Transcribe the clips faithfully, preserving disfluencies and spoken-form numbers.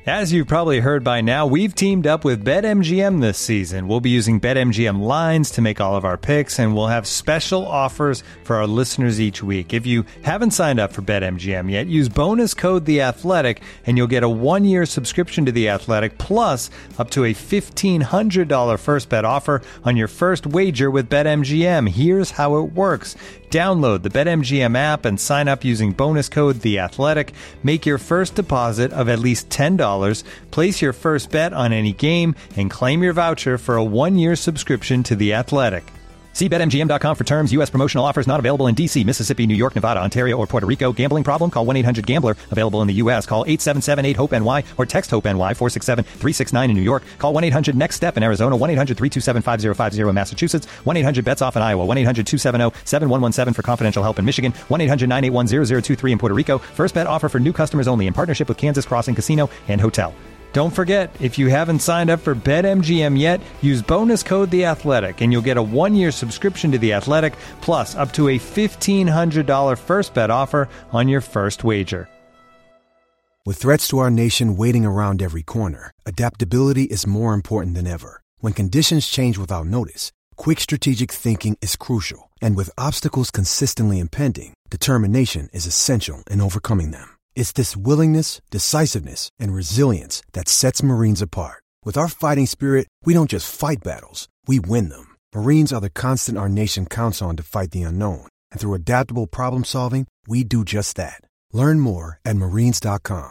As you've probably heard by now, we've teamed up with BetMGM this season. We'll be using BetMGM lines to make all of our picks, and we'll have special offers for our listeners each week. If you haven't signed up for BetMGM yet, use bonus code The Athletic, and you'll get a one-year subscription to The Athletic, plus up to a fifteen hundred dollars first bet offer on your first wager with BetMGM. Here's how it works. Download the BetMGM app and sign up using bonus code The Athletic. Make your first deposit of at least ten dollars, place your first bet on any game, and claim your voucher for a one-year subscription to The Athletic. See Bet M G M dot com for terms. U S promotional offers not available in D C, Mississippi, New York, Nevada, Ontario, or Puerto Rico. Gambling problem? Call one eight hundred gambler. Available in the U S. Call eight seven seven eight hope N Y or text HOPE-NY four six seven three six nine in New York. Call one eight hundred next step in Arizona. one eight hundred three two seven five zero five zero in Massachusetts. one eight hundred bets off in Iowa. one eight hundred two seven zero seven one one seven for confidential help in Michigan. one eight hundred nine eight one zero zero two three in Puerto Rico. First bet offer for new customers only in partnership with Kansas Crossing Casino and Hotel. Don't forget, if you haven't signed up for BetMGM yet, use bonus code The Athletic, and you'll get a one-year subscription to The Athletic, plus up to a fifteen hundred dollars first bet offer on your first wager. With threats to our nation waiting around every corner, adaptability is more important than ever. When conditions change without notice, quick strategic thinking is crucial, and with obstacles consistently impending, determination is essential in overcoming them. It's this willingness, decisiveness, and resilience that sets Marines apart. With our fighting spirit, we don't just fight battles, we win them. Marines are the constant our nation counts on to fight the unknown. And through adaptable problem solving, we do just that. Learn more at marines dot com.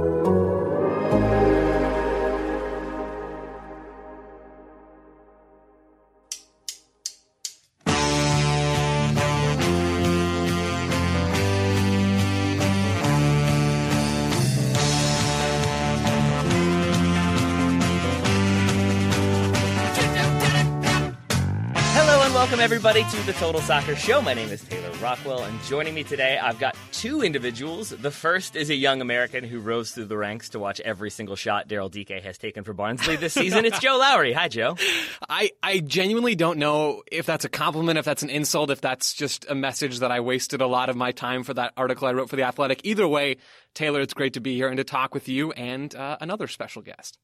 Welcome, everybody, to the Total Soccer Show. My name is Taylor Rockwell, and joining me today, I've got two individuals. The first is a young American who rose through the ranks to watch every single shot Daryl Dike has taken for Barnsley this season. It's Joe Lowry. Hi, Joe. I, I genuinely don't know if that's a compliment, if that's an insult, if that's just a message that I wasted a lot of my time for that article I wrote for The Athletic. Either way, Taylor, it's great to be here and to talk with you and uh, another special guest.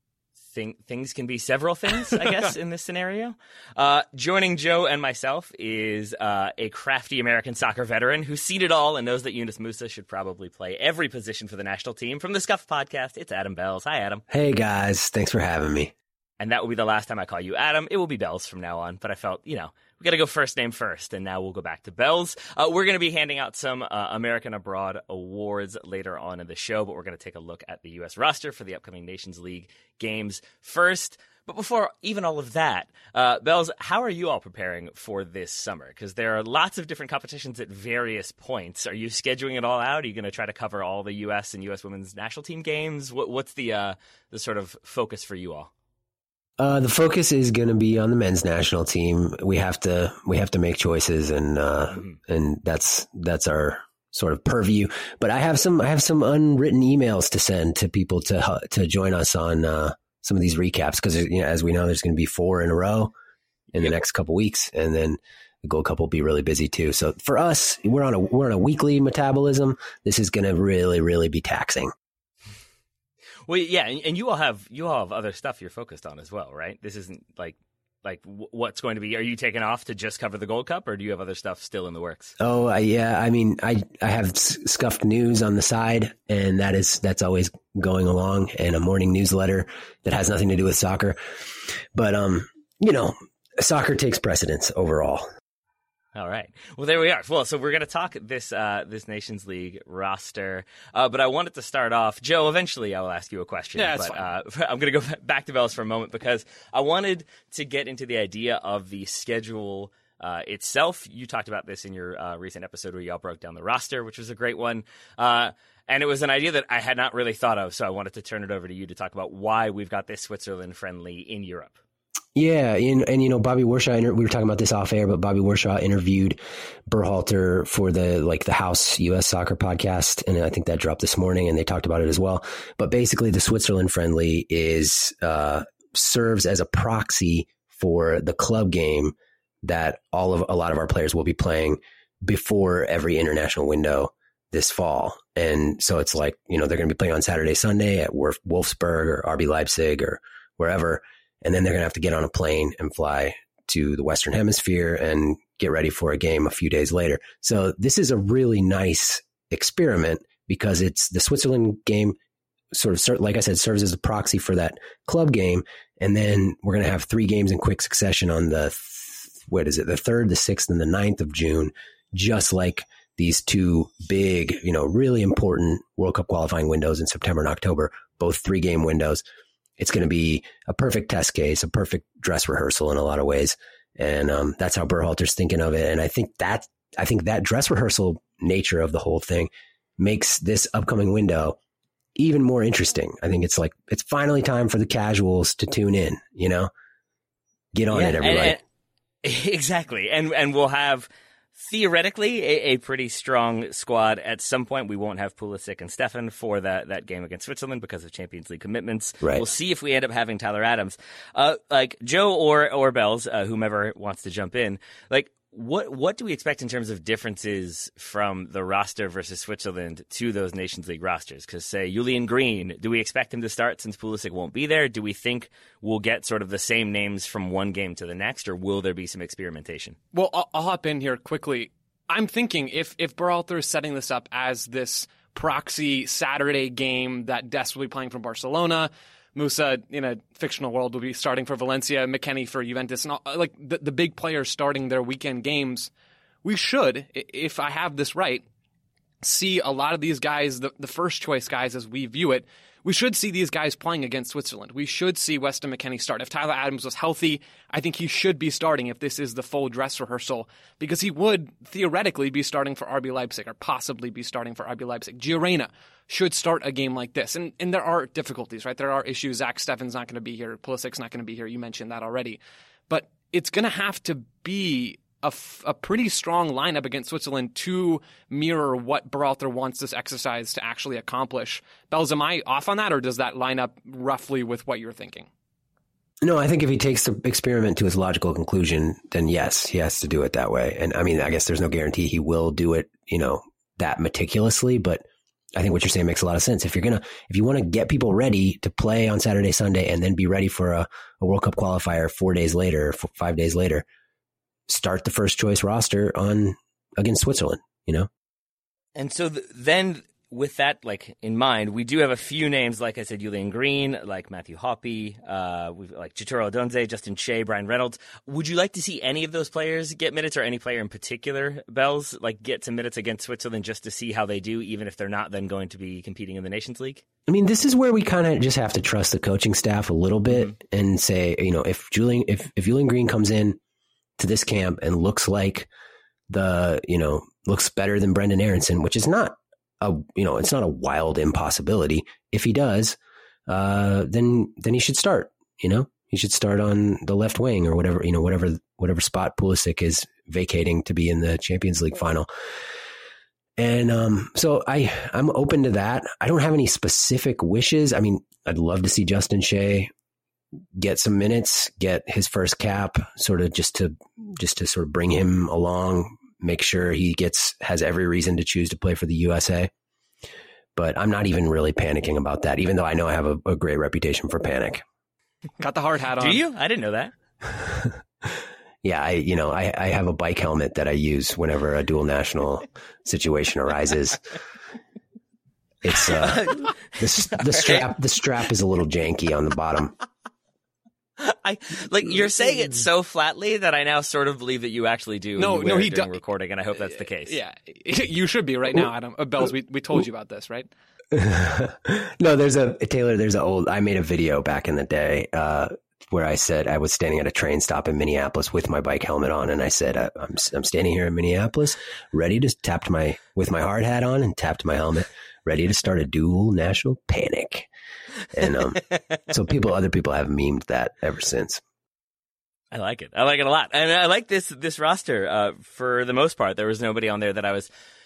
Things can be several things, I guess, in this scenario. Uh, joining Joe and myself is uh, a crafty American soccer veteran who's seen it all and knows that Yunus Musah should probably play every position for the national team. From the Scuff Podcast, it's Adam Bells. Hi, Adam. Hey, guys. Thanks for having me. And that will be the last time I call you Adam. It will be Bells from now on. But I felt, you know, we got to go first name first, and now we'll go back to Bells. Uh, we're going to be handing out some uh, American Abroad awards later on in the show, but we're going to take a look at the U S roster for the upcoming Nations League games first. But before even all of that, uh, Bells, how are you all preparing for this summer? Because there are lots of different competitions at various points. Are you scheduling it all out? Are you going to try to cover all the U S and U S women's national team games? What, what's the uh, the sort of focus for you all? Uh, the focus is going to be on the men's national team. We have to we have to make choices, and uh, mm-hmm. and that's that's our sort of purview. But I have some I have some unwritten emails to send to people to to join us on uh, some of these recaps, because, you know, as we know, there's going to be four in a row in the next couple weeks, and then the Gold Cup will be really busy too. So for us, we're on a we're on a weekly metabolism. This is going to really really be taxing. Well, yeah, and you all have you all have other stuff you're focused on as well, right? This isn't like like what's going to be. Are you taking off to just cover the Gold Cup, or do you have other stuff still in the works? Oh, uh, yeah. I mean, I I have Scuffed News on the side, and that is that's always going along, and a morning newsletter that has nothing to do with soccer. But um, you know, soccer takes precedence overall. All right. Well, there we are. Well, so we're going to talk this uh, this Nations League roster, uh, but I wanted to start off. Joe, eventually I will ask you a question, yeah, that's but fine. Uh, I'm going to go back to Bells for a moment because I wanted to get into the idea of the schedule uh, itself. You talked about this in your uh, recent episode where you all broke down the roster, which was a great one. Uh, and it was an idea that I had not really thought of, so I wanted to turn it over to you to talk about why we've got this Switzerland friendly in Europe. Yeah, and, and you know, Bobby Warshaw, we were talking about this off air, but Bobby Warshaw interviewed Berhalter for the like the House U S Soccer podcast, and I think that dropped this morning, and they talked about it as well. But basically, the Switzerland friendly is uh, serves as a proxy for the club game that all of a lot of our players will be playing before every international window this fall. And so it's like, you know, they're going to be playing on Saturday, Sunday at Wolfsburg or R B Leipzig or wherever. And then they're going to have to get on a plane and fly to the Western Hemisphere and get ready for a game a few days later. So this is a really nice experiment because it's the Switzerland game sort of, like I said, serves as a proxy for that club game. And then we're going to have three games in quick succession on the, what is it, the third, the sixth, and the ninth of June, just like these two big, you know, really important World Cup qualifying windows in September and October, both three game windows. It's going to be a perfect test case, a perfect dress rehearsal in a lot of ways. And um, that's how Berhalter's thinking of it. And I think that, I think that dress rehearsal nature of the whole thing makes this upcoming window even more interesting. I think it's like, it's finally time for the casuals to tune in, you know, get on yeah, it, everybody. And, and, exactly. And, and we'll have, theoretically, a, a pretty strong squad. At some point, we won't have Pulisic and Steffen for that, that game against Switzerland because of Champions League commitments. Right. We'll see if we end up having Tyler Adams. Uh, like Joe or or Bells, uh, whomever wants to jump in. Like, what what do we expect in terms of differences from the roster versus Switzerland to those Nations League rosters? Because, say, Julian Green, do we expect him to start since Pulisic won't be there? Do we think we'll get sort of the same names from one game to the next, or will there be some experimentation? Well, I'll, I'll hop in here quickly. I'm thinking if, if Berhalter is setting this up as this proxy Saturday game that Dest will be playing from Barcelona, Musa, in a fictional world, will be starting for Valencia, McKennie for Juventus, and all, like the, the big players starting their weekend games. We should, if I have this right, see a lot of these guys, the, the first choice guys as we view it, we should see these guys playing against Switzerland. We should see Weston McKennie start. If Tyler Adams was healthy, I think he should be starting if this is the full dress rehearsal, because he would theoretically be starting for R B Leipzig or possibly be starting for R B Leipzig. Gio Reyna should start a game like this. And and there are difficulties, right? There are issues. Zach Steffen's not going to be here. Pulisic's not going to be here. You mentioned that already. But it's going to have to be a, f- a pretty strong lineup against Switzerland to mirror what Berhalter wants this exercise to actually accomplish. Bells, am I off on that, or does that line up roughly with what you're thinking? No, I think if he takes the experiment to its logical conclusion, then yes, he has to do it that way. And I mean, I guess there's no guarantee he will do it, you know, that meticulously, but I think what you're saying makes a lot of sense. If you're going to, if you want to get people ready to play on Saturday, Sunday, and then be ready for a, a World Cup qualifier four days later, four, five days later, start the first choice roster on against Switzerland, you know? And so th- then with that like in mind, we do have a few names, like I said, Julian Green, like Matthew Hoppe, uh, we've like Chitoro Odunze, Justin Shea, Brian Reynolds. Would you like to see any of those players get minutes, or any player in particular, Bells, like get some minutes against Switzerland just to see how they do, even if they're not then going to be competing in the Nations League? I mean, this is where we kind of just have to trust the coaching staff a little bit mm-hmm. and say, you know, if Julian, if, if Julian Green comes in to this camp and looks like the, you know, looks better than Brendan Aronson, which is not a, you know, it's not a wild impossibility. If he does, uh, then, then he should start, you know, he should start on the left wing or whatever, you know, whatever, whatever spot Pulisic is vacating to be in the Champions League final. And, um, so I, I'm open to that. I don't have any specific wishes. I mean, I'd love to see Justin Shea get some minutes, get his first cap, sort of just to just to sort of bring him along, make sure he gets has every reason to choose to play for the U S A. But I'm not even really panicking about that, even though I know I have a, a great reputation for panic. Got the hard hat on. Do you? I didn't know that. Yeah, I you know I, I have a bike helmet that I use whenever a dual national situation arises. It's uh, the, the strap. The strap is a little janky on the bottom. I like you're saying it so flatly that I now sort of believe that you actually do. No, no, he does do- recording, and I hope that's the case. Yeah, you should be right now, Adam. Uh, Bells, we we told you about this, right? No, there's a Taylor. There's an old. I made a video back in the day uh, where I said I was standing at a train stop in Minneapolis with my bike helmet on, and I said uh, I'm I'm standing here in Minneapolis, ready to tap my with my hard hat on and tapped my helmet, ready to start a dual national panic. And um, so people, other people have memed that ever since. I like it. I like it a lot. And I like this this roster. Uh, for the most part, there was nobody on there that I was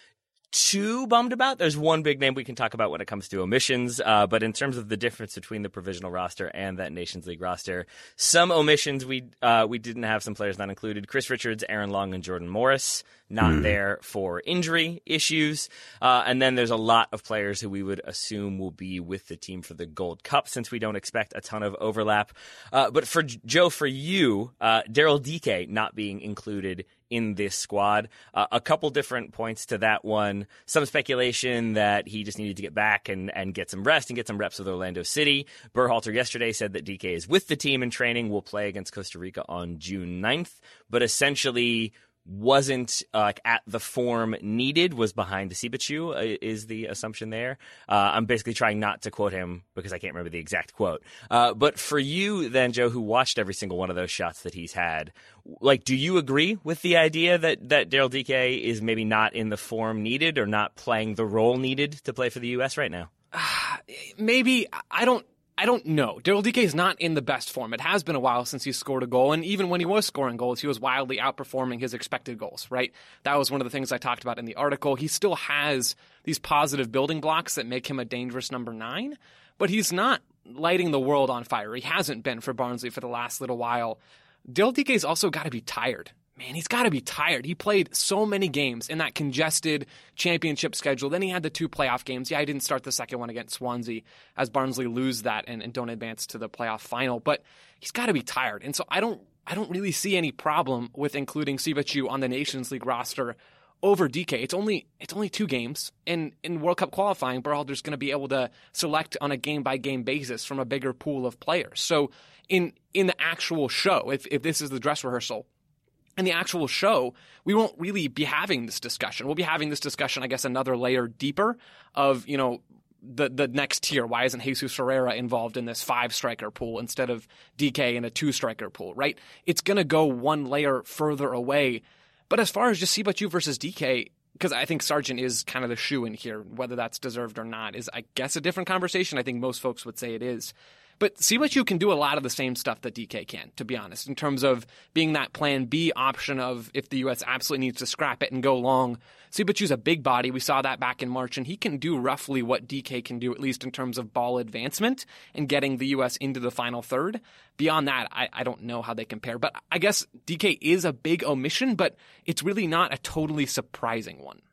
too bummed about. There's one big name we can talk about when it comes to omissions, uh, but in terms of the difference between the provisional roster and that Nations League roster, some omissions we uh, we didn't have some players not included. Chris Richards, Aaron Long, and Jordan Morris not mm. there for injury issues, uh, and then there's a lot of players who we would assume will be with the team for the Gold Cup since we don't expect a ton of overlap. Uh, but for Joe, for you, uh, Daryl Dike not being included in this squad. Uh, a couple different points to that one. Some speculation that he just needed to get back and, and get some rest and get some reps with Orlando City. Berhalter yesterday said that D K is with the team in training, will play against Costa Rica on June ninth, but essentially wasn't uh, at the form needed, was behind Sibachu, uh, is the assumption there. Uh, I'm basically trying not to quote him because I can't remember the exact quote. Uh, but for you then, Joe, who watched every single one of those shots that he's had, like, do you agree with the idea that, that Daryl Dike is maybe not in the form needed or not playing the role needed to play for the U S right now? Uh, maybe. I don't I don't know. Daryl Dike is not in the best form. It has been a while since he scored a goal, and even when he was scoring goals, he was wildly outperforming his expected goals, right? That was one of the things I talked about in the article. He still has these positive building blocks that make him a dangerous number nine, but he's not lighting the world on fire. He hasn't been for Barnsley for the last little while. Daryl Dike's also got to be tired. Man, he's got to be tired. He played so many games in that congested championship schedule. Then he had the two playoff games. Yeah, he didn't start the second one against Swansea as Barnsley lose that and, and don't advance to the playoff final. But he's got to be tired. And so I don't I don't really see any problem with including Sibachu on the Nations League roster over D K. It's only it's only two games. And in World Cup qualifying, Berhalter's going to be able to select on a game-by-game basis from a bigger pool of players. So in in the actual show, if if this is the dress rehearsal, in the actual show, we won't really be having this discussion. We'll be having this discussion, I guess, another layer deeper of, you know, the the next tier. Why isn't Jesus Ferreira involved in this five-striker pool instead of D K in a two-striker pool, right? It's going to go one layer further away. But as far as just Sibachu versus D K, because I think Sargent is kind of the shoe-in here, whether that's deserved or not is, I guess, a different conversation. I think most folks would say it is. But Sibachu can do a lot of the same stuff that D K can, to be honest, in terms of being that plan B option of if the U S absolutely needs to scrap it and go long. Sibachu's a big body. We saw that back in March, and he can do roughly what D K can do, at least in terms of ball advancement and getting the U S into the final third. Beyond that, I, I don't know how they compare. But I guess D K is a big omission, but it's really not a totally surprising one.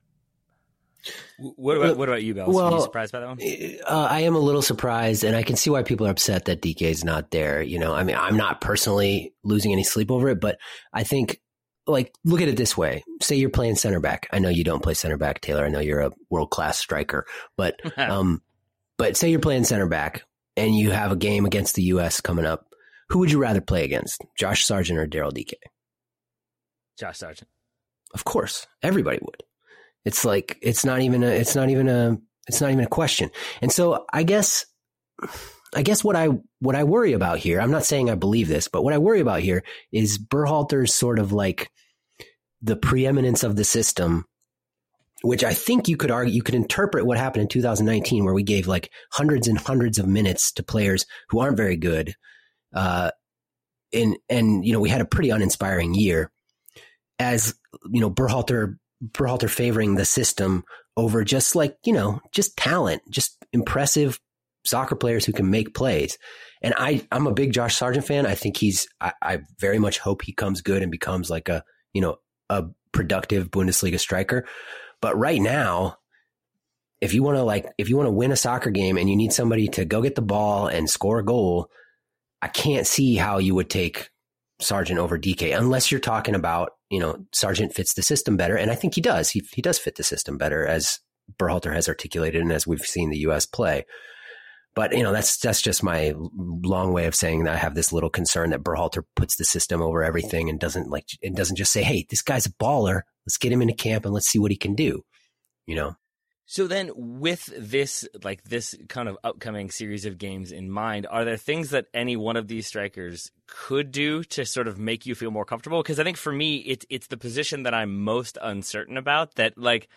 What about what about you, Bells? Well, Are you surprised by that one? Uh, I am a little surprised, and I can see why people are upset that D K is not there. You know, I mean, I'm not personally losing any sleep over it, but I think, like, look at it this way. Say you're playing center back. I know you don't play center back, Taylor. I know you're a world-class striker, but um, but say you're playing center back and you have a game against the U S coming up. Who would you rather play against, Josh Sargent or Daryl Dike? Josh Sargent. Of course, everybody would. It's like, it's not even a, it's not even a, it's not even a question. And so I guess, I guess what I, what I worry about here, I'm not saying I believe this, but what I worry about here is Berhalter's sort of like the preeminence of the system, which I think you could argue, you could interpret what happened in two thousand nineteen, where we gave like hundreds and hundreds of minutes to players who aren't very good. Uh, and, and, you know, we had a pretty uninspiring year as, you know, Berhalter, Berhalter favoring the system over just like, you know, just talent, just impressive soccer players who can make plays. And I, I'm a big Josh Sargent fan. I think he's, I, I very much hope he comes good and becomes like a, you know, a productive Bundesliga striker. But right now, if you want to like, if you want to win a soccer game and you need somebody to go get the ball and score a goal, I can't see how you would take Sargent over D K unless you're talking about, you know, Sargent fits the system better. And I think he does. He he does fit the system better, as Berhalter has articulated and as we've seen the U S play. But, you know, that's that's just my long way of saying that I have this little concern that Berhalter puts the system over everything and doesn't like, it doesn't just say, hey, this guy's a baller. Let's get him into camp and let's see what he can do, you know? So then with this, like this kind of upcoming series of games in mind, are there things that any one of these strikers could do to sort of make you feel more comfortable? Because I think for me, it's, it's the position that I'm most uncertain about, that like,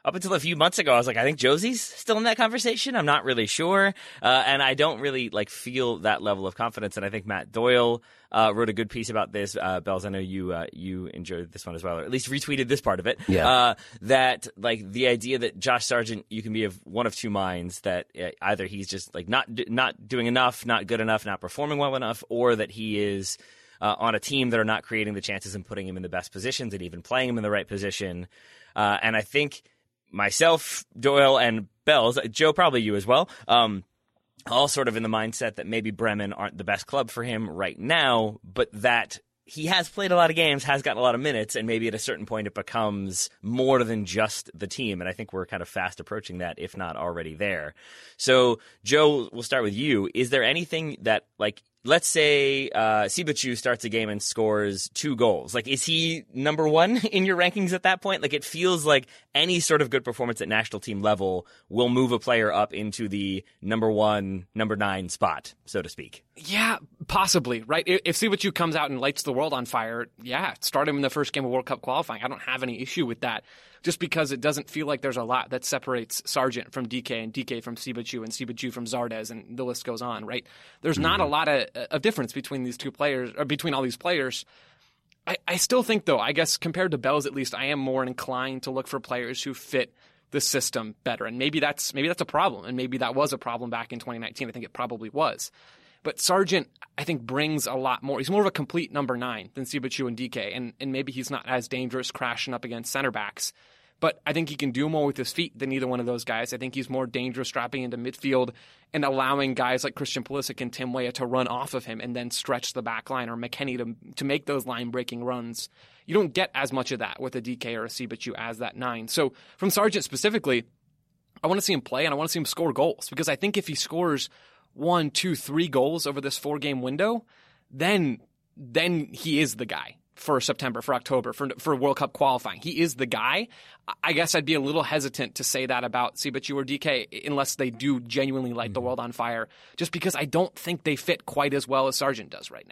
up until a few months ago, I was like, I think Josie's still in that conversation. I'm not really sure. Uh, and I don't really like feel that level of confidence. And I think Matt Doyle uh, wrote a good piece about this. Uh, Bells, I know you uh, you enjoyed this one as well, or at least retweeted this part of it. Yeah. Uh, that like the idea that Josh Sargent, you can be of one of two minds, that uh, either he's just like not not doing enough, not good enough, not performing well enough, or that he is uh, on a team that are not creating the chances and putting him in the best positions and even playing him in the right position. Uh, and I think myself, Doyle, and Bells, Joe, probably you as well, um, all sort of in the mindset that maybe Bremen aren't the best club for him right now, but that he has played a lot of games, has gotten a lot of minutes, and maybe at a certain point it becomes more than just the team. And I think we're kind of fast approaching that, if not already there. So, Joe, we'll start with you. Is there anything that, like, let's say uh, Sibachu starts a game and scores two goals. Like, is he number one in your rankings at that point? Like, it feels like any sort of good performance at national team level will move a player up into the number one, number nine spot, so to speak. Yeah, possibly, right? If Sibachu comes out and lights the world on fire, yeah, start him in the first game of World Cup qualifying. I don't have any issue with that, just because it doesn't feel like there's a lot that separates Sargent from D K and D K from Sibachu and Sibachu from Zardes, and the list goes on, right? There's mm-hmm. not a lot of, of difference between these two players, or between all these players. I, I still think, though, I guess compared to Bells at least, I am more inclined to look for players who fit the system better. And maybe that's maybe that's a problem, and maybe that was a problem back in twenty nineteen. I think it probably was. But Sargent, I think, brings a lot more. He's more of a complete number nine than Sibachu and D K, and, and maybe he's not as dangerous crashing up against center backs. But I think he can do more with his feet than either one of those guys. I think he's more dangerous dropping into midfield and allowing guys like Christian Pulisic and Tim Weah to run off of him and then stretch the back line, or McKennie to to make those line-breaking runs. You don't get as much of that with a D K or a Sibachu as that nine. So from Sargent specifically, I want to see him play and I want to see him score goals, because I think if he scores one, two, three goals over this four-game window, then then he is the guy for September, for October, for for World Cup qualifying. He is the guy. I guess I'd be a little hesitant to say that about Sibachu or D K unless they do genuinely light mm-hmm. the world on fire, just because I don't think they fit quite as well as Sargent does right now.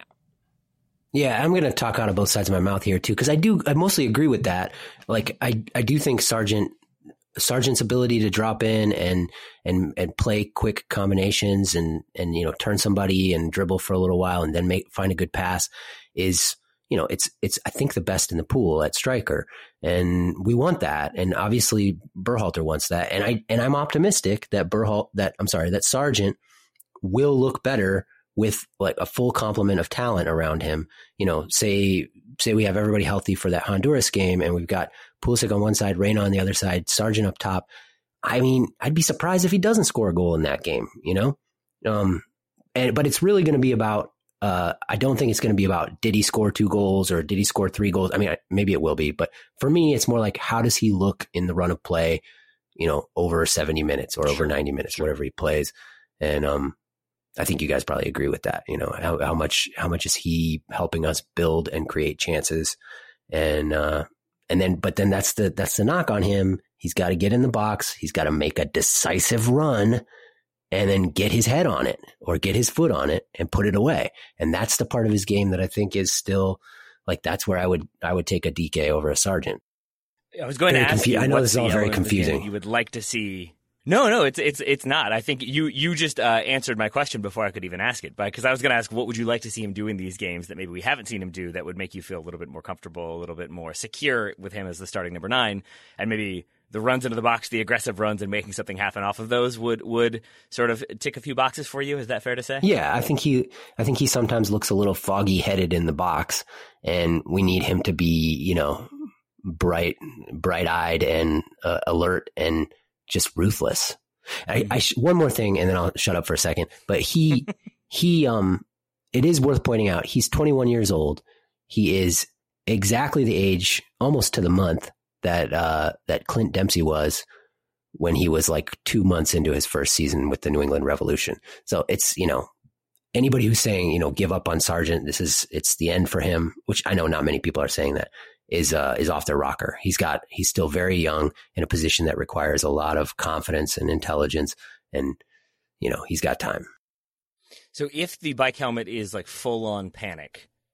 Yeah, I'm going to talk out of both sides of my mouth here too, because I do, I mostly agree with that. Like, I, I do think Sargent, Sargent's ability to drop in and, and, and play quick combinations and, and, you know, turn somebody and dribble for a little while and then make, find a good pass is, you know, it's, it's, I think the best in the pool at striker, and we want that. And obviously Berhalter wants that. And I, and I'm optimistic that Berhalter, that I'm sorry, that Sargent will look better with like a full complement of talent around him. You know, say, say we have everybody healthy for that Honduras game and we've got Pulisic on one side, Reyna on the other side, Sargent up top. I mean, I'd be surprised if he doesn't score a goal in that game, you know? Um, and, but it's really going to be about, uh, I don't think it's going to be about, did he score two goals or did he score three goals? I mean, I, maybe it will be, but for me, it's more like, how does he look in the run of play, you know, over seventy minutes or over ninety minutes, sure. whatever he plays. And, um, I think you guys probably agree with that. You know, how, how much, how much is he helping us build and create chances? And, uh, and then, but then that's the, that's the knock on him. He's got to get in the box. He's got to make a decisive run and then get his head on it or get his foot on it and put it away. And that's the part of his game that I think is still like, that's where I would, I would take a D K over a Sargent. I was going very to ask confu- you, I know this is all very confusing. You would like to see. No, no, it's it's it's not. I think you you just uh, answered my question before I could even ask it. Because I was going to ask, what would you like to see him do in these games that maybe we haven't seen him do that would make you feel a little bit more comfortable, a little bit more secure with him as the starting number nine, and maybe the runs into the box, the aggressive runs, and making something happen off of those would would sort of tick a few boxes for you. Is that fair to say? Yeah, I think he I think he sometimes looks a little foggy headed in the box, and we need him to be, you know, bright bright eyed and uh, alert and just ruthless. I, I sh- one more thing, and then I'll shut up for a second. But he, he, um, it is worth pointing out. He's twenty-one years old. He is exactly the age, almost to the month, that uh, that Clint Dempsey was when he was like two months into his first season with the New England Revolution. So it's, you know, anybody who's saying, you know, give up on Sargent, this is it's the end for him, which I know not many people are saying that. is uh, is off their rocker. He's got he's still very young in a position that requires a lot of confidence and intelligence, and you know he's got time. So if the bike helmet is like full on panic,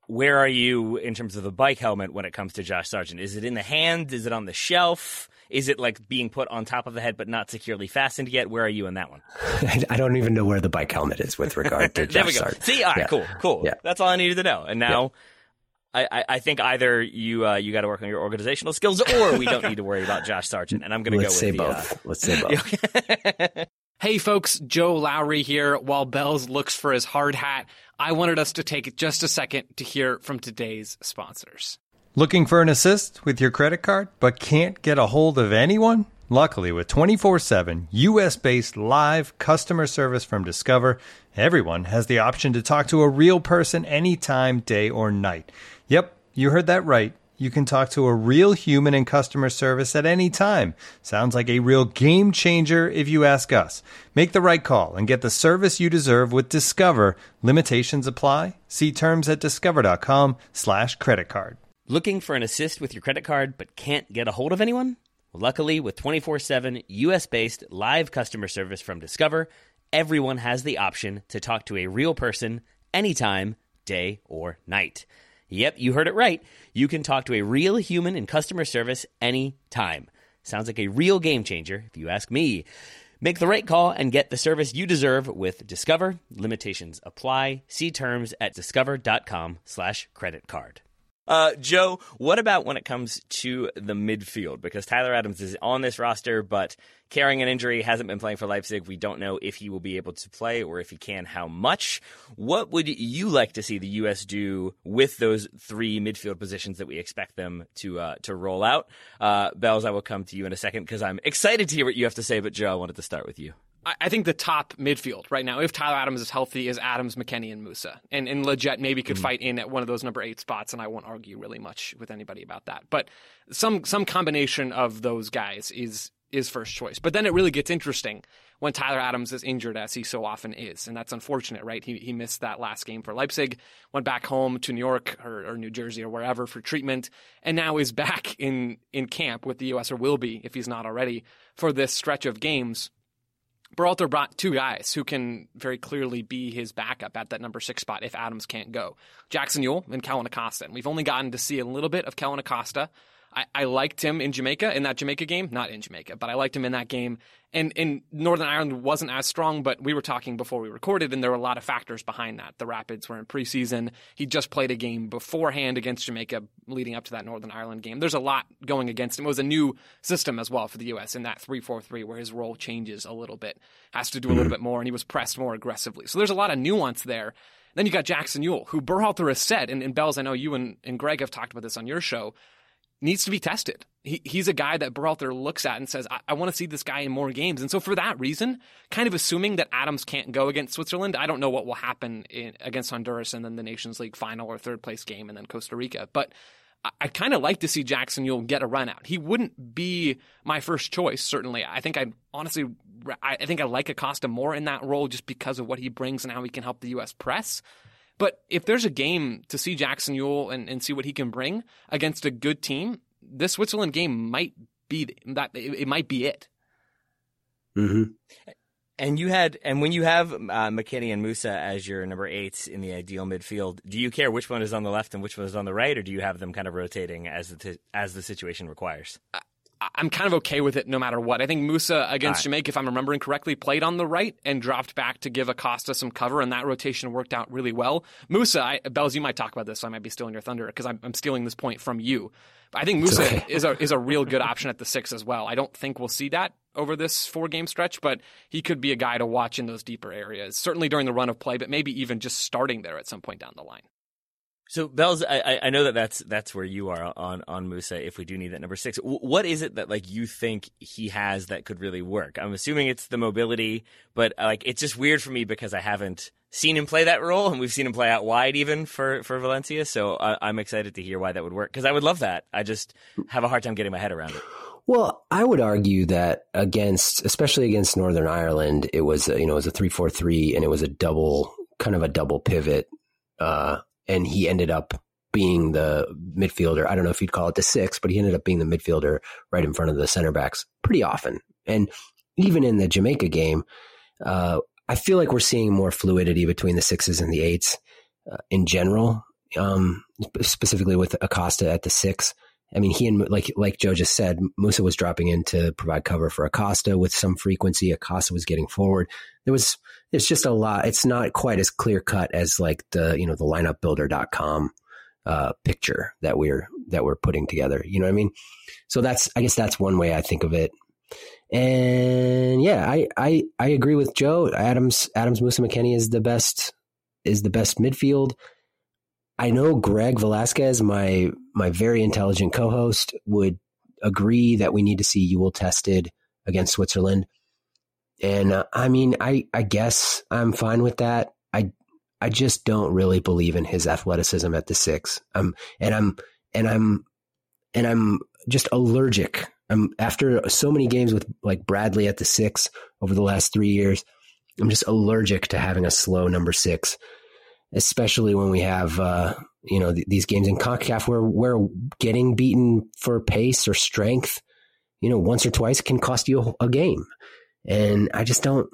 where are you in terms of the bike helmet when it comes to Josh Sargent? Is it in the hand? Is it on the shelf? Is it like being put on top of the head but not securely fastened yet? Where are you in that one? I don't even know where the bike helmet is with regard to there Josh we go. Sargent. See, all right, yeah. cool, cool. Yeah. That's all I needed to know. And now yeah. I, I think either you uh, you got to work on your organizational skills, or we don't need to worry about Josh Sargent. And I'm going to go with say the, both. Uh, Let's say both. Hey folks, Joe Lowry here. While Bells looks for his hard hat, I wanted us to take just a second to hear from today's sponsors. Looking for an assist with your credit card, but can't get a hold of anyone? Luckily, with twenty-four seven U S-based live customer service from Discover, everyone has the option to talk to a real person anytime, day or night. Yep, you heard that right. You can talk to a real human in customer service at any time. Sounds like a real game changer if you ask us. Make the right call and get the service you deserve with Discover. Limitations apply. See terms at discover.com slash credit card. Looking for an assist with your credit card but can't get a hold of anyone? Well, luckily, with twenty-four seven U S-based live customer service from Discover, everyone has the option to talk to a real person anytime, day or night. Yep, you heard it right. You can talk to a real human in customer service anytime. Sounds like a real game changer, if you ask me. Make the right call and get the service you deserve with Discover. Limitations apply. See terms at discover.com slash credit card. Uh, Joe, what about when it comes to the midfield? Because Tyler Adams is on this roster, but carrying an injury, hasn't been playing for Leipzig. We don't know if he will be able to play or if he can, how much. What would you like to see the U S do with those three midfield positions that we expect them to uh, to roll out? Uh, Bells, I will come to you in a second because I'm excited to hear what you have to say, but Joe, I wanted to start with you. I think the top midfield right now, if Tyler Adams is healthy, is Adams, McKennie, and Musa. And, and Leggett maybe could mm. fight in at one of those number eight spots, and I won't argue really much with anybody about that. But some some combination of those guys is is first choice. But then it really gets interesting when Tyler Adams is injured, as he so often is. And that's unfortunate, right? He he missed that last game for Leipzig, went back home to New York or, or New Jersey or wherever for treatment, and now is back in, in camp with the U S, or will be if he's not already, for this stretch of games. Berhalter brought two guys who can very clearly be his backup at that number six spot if Adams can't go. Jackson Yueill and Kellen Acosta. And we've only gotten to see a little bit of Kellen Acosta. I, I liked him in Jamaica, in that Jamaica game. Not in Jamaica, but I liked him in that game. And in Northern Ireland wasn't as strong, but we were talking before we recorded, and there were a lot of factors behind that. The Rapids were in preseason. He just played a game beforehand against Jamaica leading up to that Northern Ireland game. There's a lot going against him. It was a new system as well for the U S in that three four three where his role changes a little bit, has to do a little bit more, and he was pressed more aggressively. So there's a lot of nuance there. Then you got Jackson Yueill, who Berhalter has said, and, and Bells, I know you and, and Greg have talked about this on your show, needs to be tested. He, he's a guy that Berhalter looks at and says, I, I want to see this guy in more games. And so for that reason, kind of assuming that Adams can't go against Switzerland, I don't know what will happen in, against Honduras and then the Nations League final or third place game and then Costa Rica. But I, I kind of like to see Jackson Yueill get a run out. He wouldn't be my first choice, certainly. I think I honestly, I, I think I like Acosta more in that role just because of what he brings and how he can help the U S press. But if there's a game to see Jackson Yueill and, and see what he can bring against a good team, this Switzerland game might be that. It, it might be it. Mm-hmm. And you had, and when you have uh, McKennie and Musa as your number eights in the ideal midfield, do you care which one is on the left and which one is on the right, or do you have them kind of rotating as the t- as the situation requires? I, I'm kind of okay with it no matter what. I think Musa against right. Jamaica, if I'm remembering correctly, played on the right and dropped back to give Acosta some cover, and that rotation worked out really well. Musa, I, Bells, you might talk about this, so I might be stealing your thunder because I'm, I'm stealing this point from you. But I think Musa okay. is a is a real good option at the six as well. I don't think we'll see that over this four-game stretch, but he could be a guy to watch in those deeper areas, certainly during the run of play, but maybe even just starting there at some point down the line. So, Bells, I, I know that that's that's where you are on, on Musa if we do need that number six. W- what is it that like you think he has that could really work? I'm assuming it's the mobility, but like it's just weird for me because I haven't seen him play that role, and we've seen him play out wide even for, for Valencia, so I, I'm excited to hear why that would work, because I would love that. I just have a hard time getting my head around it. Well, I would argue that against, especially against Northern Ireland, it was, you know, it was a three four three, and it was a double, kind of a double pivot, uh, and he ended up being the midfielder. I don't know if you'd call it the six, but he ended up being the midfielder right in front of the center backs pretty often. And even in the Jamaica game, uh, I feel like we're seeing more fluidity between the sixes and the eights uh, in general um, specifically with Acosta at the six. I mean, he and like like Joe just said, Musa was dropping in to provide cover for Acosta with some frequency. Acosta was getting forward. There was it's just a lot. It's not quite as clear cut as like the you know the lineup builder dot com uh, picture that we're that we're putting together. You know what I mean? So that's I guess that's one way I think of it. And yeah, I I, I agree with Joe. Adams Adams Musa McKennie is the best is the best midfield. I know Greg Velasquez, my my very intelligent co-host, would agree that we need to see Ewell tested against Switzerland. And uh, I mean, I, I guess I'm fine with that. I I just don't really believe in his athleticism at the six. Um, and I'm and I'm and I'm just allergic. I'm after so many games with like Bradley at the six over the last three years. I'm just allergic to having a slow number six. Especially when we have, uh, you know, th- these games in CONCACAF where we're getting beaten for pace or strength, you know, once or twice can cost you a, a game. And I just don't,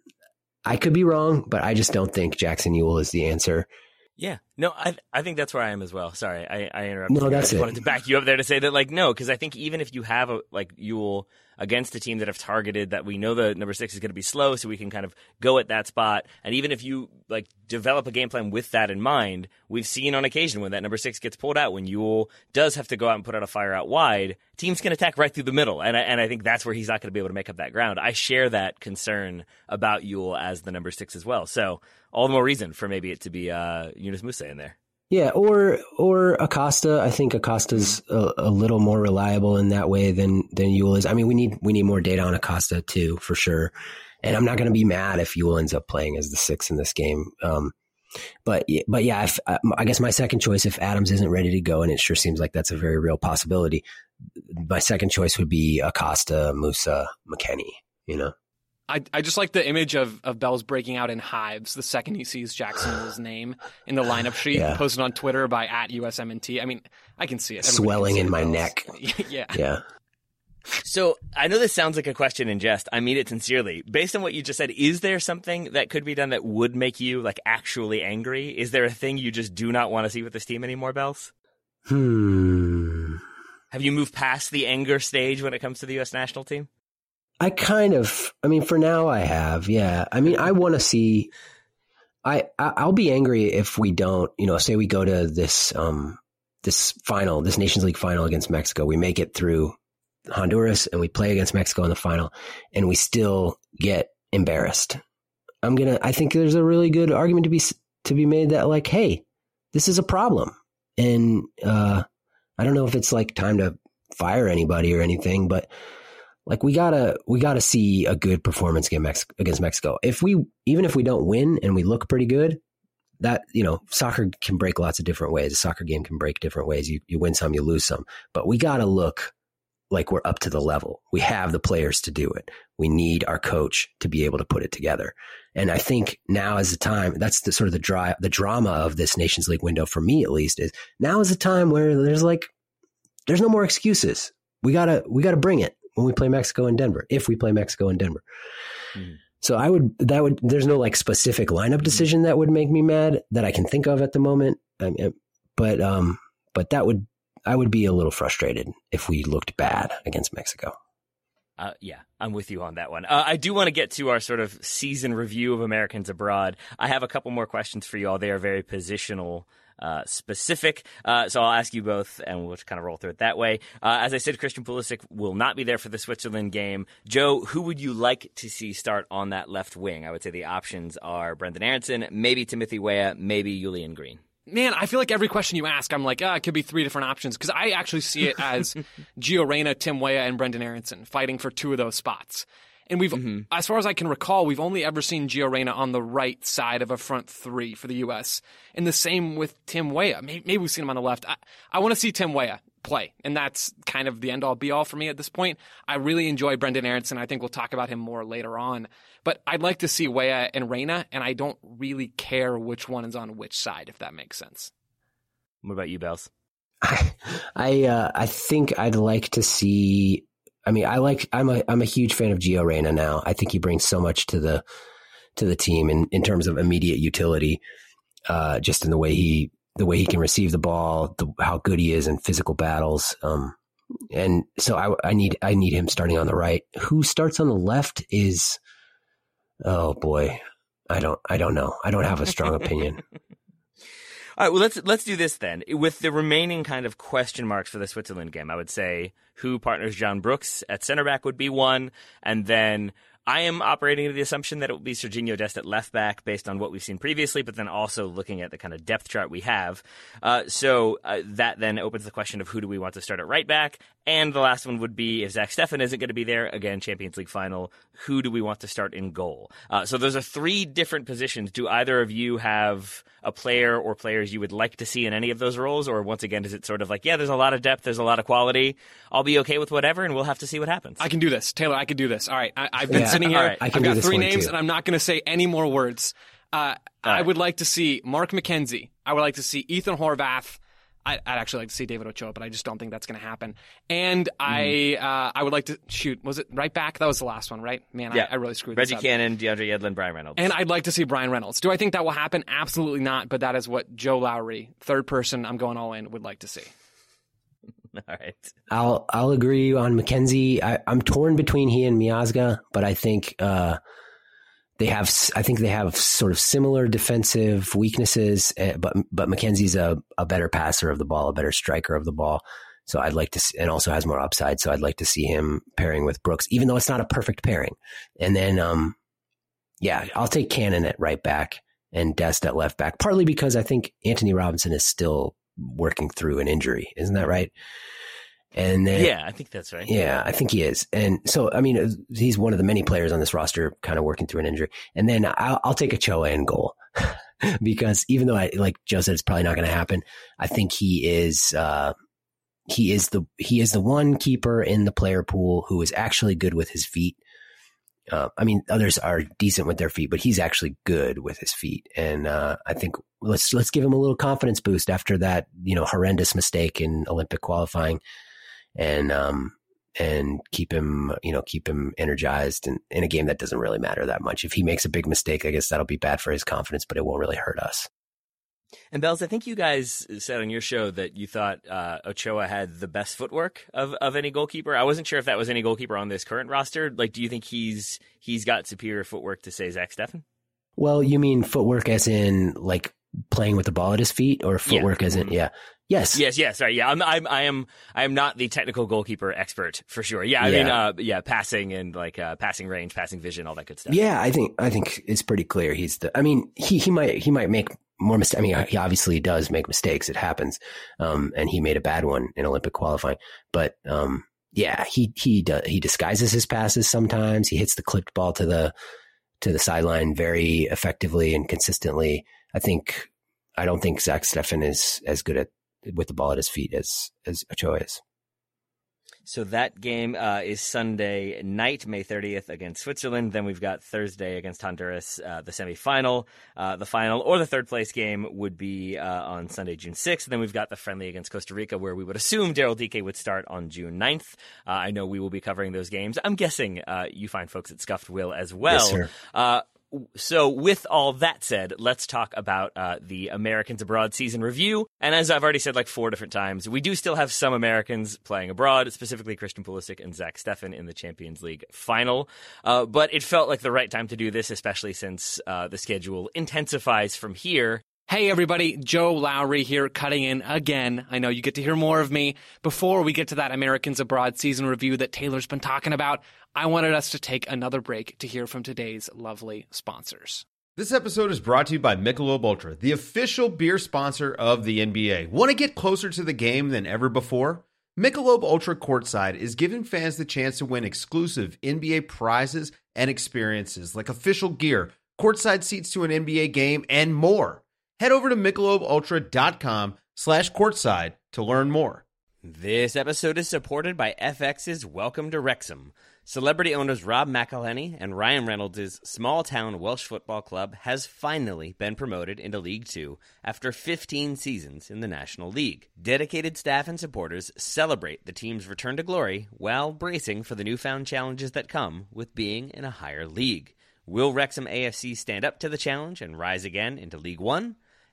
I could be wrong, but I just don't think Jackson Ewell is the answer. Yeah, no, I I think that's where I am as well. Sorry, I, I interrupted. No, you. that's I just it. wanted to back you up there to say that, like, no, because I think even if you have a like Ewell against a team that have targeted that we know the number six is going to be slow, so we can kind of go at that spot. And even if you like develop a game plan with that in mind, we've seen on occasion when that number six gets pulled out, when Ewell does have to go out and put out a fire out wide, teams can attack right through the middle. And I, and I think that's where he's not going to be able to make up that ground. I share that concern about Ewell as the number six as well. So all the more reason for maybe it to be uh, Yunus Musa in there. Yeah, or or Acosta. I think Acosta's a, a little more reliable in that way than than Ewell is. I mean, we need we need more data on Acosta too, for sure. And I'm not going to be mad if Ewell ends up playing as the six in this game. Um, but but yeah, if, I guess my second choice, if Adams isn't ready to go, and it sure seems like that's a very real possibility, my second choice would be Acosta, Musa, McKennie. You know. I, I just like the image of, of Bells breaking out in hives the second he sees Jackson Ewell's name in the lineup sheet yeah. posted on Twitter by at U S M N T. I mean, I can see it. Everybody Swelling see in it, my Bells. neck. yeah. Yeah. So I know this sounds like a question in jest. I mean it sincerely. Based on what you just said, is there something that could be done that would make you like actually angry? Is there a thing you just do not want to see with this team anymore, Bells? Hmm. Have you moved past the anger stage when it comes to the U S national team? I kind of, I mean, for now I have, yeah. I mean, I want to see, I, I'll be angry if we don't, you know, say we go to this, um, this final, this Nations League final against Mexico. We make it through Honduras and we play against Mexico in the final and we still get embarrassed. I'm going to, I think there's a really good argument to be, to be made that like, hey, this is a problem. And, uh, I don't know if it's like time to fire anybody or anything, but like we gotta, we gotta see a good performance against Mexico. If we, even if we don't win and we look pretty good, that, you know, soccer can break lots of different ways. A soccer game can break different ways. You, you win some, you lose some, but we gotta look like we're up to the level. We have the players to do it. We need our coach to be able to put it together. And I think now is the time, that's the sort of the dry, the drama of this Nations League window for me, at least, is now is the time where there's like, there's no more excuses. We gotta, we gotta bring it when we play Mexico and Denver, if we play Mexico and Denver. Mm. So I would, that would, there's no like specific lineup decision that would make me mad that I can think of at the moment. I mean, but, um, but that would, I would be a little frustrated if we looked bad against Mexico. Uh, yeah, I'm with you on that one. Uh, I do want to get to our sort of season review of Americans Abroad. I have a couple more questions for you all. They are very positional uh, specific. Uh, so I'll ask you both, and we'll just kind of roll through it that way. Uh, as I said, Christian Pulisic will not be there for the Switzerland game. Joe, who would you like to see start on that left wing? I would say the options are Brendan Aronson, maybe Timothy Weah, maybe Julian Green. Man, I feel like every question you ask, I'm like, ah, it could be three different options, because I actually see it as Gio Reyna, Tim Weah, and Brendan Aronson fighting for two of those spots. And we've, mm-hmm. as far as I can recall, we've only ever seen Gio Reyna on the right side of a front three for the U S. And the same with Tim Weah. Maybe, maybe we've seen him on the left. I, I want to see Tim Weah play, and that's kind of the end-all, be-all for me at this point. I really enjoy Brendan Aronson. I think we'll talk about him more later on. But I'd like to see Weah and Reyna, and I don't really care which one is on which side, if that makes sense. What about you, Bells? I I, uh, I think I'd like to see. I mean, I like. I'm a I'm a huge fan of Gio Reyna now. I think he brings so much to the to the team in, in terms of immediate utility, uh, just in the way he the way he can receive the ball, the, how good he is in physical battles. Um, and so I, I need I need him starting on the right. Who starts on the left is, oh boy, I don't I don't know. I don't have a strong opinion. All right, well, let's let's do this then. With the remaining kind of question marks for the Switzerland game, I would say who partners John Brooks at center back would be one, and then I am operating under the assumption that it will be Serginho Dest at left back based on what we've seen previously, but then also looking at the kind of depth chart we have. Uh, so uh, that then opens the question of who do we want to start at right back. And the last one would be if Zach Steffen isn't going to be there, again, Champions League final, who do we want to start in goal? Uh, so those are three different positions. Do either of you have a player or players you would like to see in any of those roles? Or once again, is it sort of like, yeah, there's a lot of depth, there's a lot of quality, I'll be okay with whatever, and we'll have to see what happens. I can do this. Taylor, I can do this. All right, I, I've been Yeah. sitting here. All right. I can I've do got this three one names, too. and I'm not going to say any more words. Uh, I right. would like to see Mark McKenzie. I would like to see Ethan Horvath. I, I'd actually like to see David Ochoa, but I just don't think that's going to happen. And I uh, I would like to shoot. Was it right back? That was the last one, right? Man, Yeah. I, I really screwed Reggie this up. Cannon, DeAndre Yedlin, Brian Reynolds. And I'd like to see Brian Reynolds. Do I think that will happen? Absolutely not. But that is what Joe Lowry, third person, I'm going all in, would like to see. All right. I'll I'll agree on McKenzie. I, I'm torn between he and Miazga, but I think uh, they have I think they have sort of similar defensive weaknesses. Uh, but but McKenzie's a, a better passer of the ball, a better striker of the ball. So I'd like to see, and also has more upside. So I'd like to see him pairing with Brooks, even though it's not a perfect pairing. And then um, yeah, I'll take Cannon at right back and Dest at left back, partly because I think Anthony Robinson is still working through an injury. Isn't that right? And then, Yeah, I think that's right. yeah, I think he is. And so, I mean, he's one of the many players on this roster kind of working through an injury. And then I'll, I'll take Ochoa in goal because even though I, like Joe said, it's probably not going to happen. I think he is, uh, he is the, he is the one keeper in the player pool who is actually good with his feet. Uh, I mean, others are decent with their feet, but he's actually good with his feet. And, uh, I think let's, let's give him a little confidence boost after that, you know, horrendous mistake in Olympic qualifying. And, um, and keep him, you know, keep him energized in, in a game that doesn't really matter that much. If he makes a big mistake, I guess that'll be bad for his confidence, but it won't really hurt us. And Bells, I think you guys said on your show that you thought uh, Ochoa had the best footwork of, of any goalkeeper. I wasn't sure if that was any goalkeeper on this current roster. Like, do you think he's he's got superior footwork to, say, Zach Steffen? Well, you mean footwork as in like playing with the ball at his feet, or footwork Yeah. as in, yeah. Yes. Yes, yes, sorry. Yeah, I'm, I'm, I am, I am not the technical goalkeeper expert for sure. Yeah, I Yeah. mean, uh, yeah, passing and like uh, passing range, passing vision, all that good stuff. Yeah, I think I think it's pretty clear he's the. I mean, he he might he might make more mistakes. I mean, he obviously does make mistakes. It happens, um, and he made a bad one in Olympic qualifying. But um, yeah, he he does, he disguises his passes sometimes. He hits the clipped ball to the to the sideline very effectively and consistently. I think I don't think Zach Steffen is as good at with the ball at his feet as as Ochoa is. So that game uh, is Sunday night, May thirtieth against Switzerland. Then we've got Thursday against Honduras, uh, the semifinal. Uh, the final or the third place game would be uh, on Sunday, June sixth. And then we've got the friendly against Costa Rica, where we would assume Daryl D K would start on June ninth. Uh, I know we will be covering those games. I'm guessing uh, you fine folks at Scuffed will as well. Yes, sir. Uh, So with all that said, let's talk about uh, the Americans Abroad season review. And as I've already said like four different times, we do still have some Americans playing abroad, specifically Christian Pulisic and Zach Steffen in the Champions League final. Uh, but it felt like the right time to do this, especially since uh, the schedule intensifies from here. Hey everybody, Joe Lowry here, cutting in again. I know you get to hear more of me. Before we get to that Americans Abroad season review that Taylor's been talking about, I wanted us to take another break to hear from today's lovely sponsors. This episode is brought to you by Michelob Ultra, the official beer sponsor of the N B A. Want to get closer to the game than ever before? Michelob Ultra Courtside is giving fans the chance to win exclusive N B A prizes and experiences like official gear, courtside seats to an N B A game, and more. Head over to michelobultra.com slash courtside to learn more. This episode is supported by F X's Welcome to Wrexham. Celebrity owners Rob McElhenney and Ryan Reynolds' small-town Welsh football club has finally been promoted into League Two after fifteen seasons in the National League. Dedicated staff and supporters celebrate the team's return to glory while bracing for the newfound challenges that come with being in a higher league. Will Wrexham A F C stand up to the challenge and rise again into League One?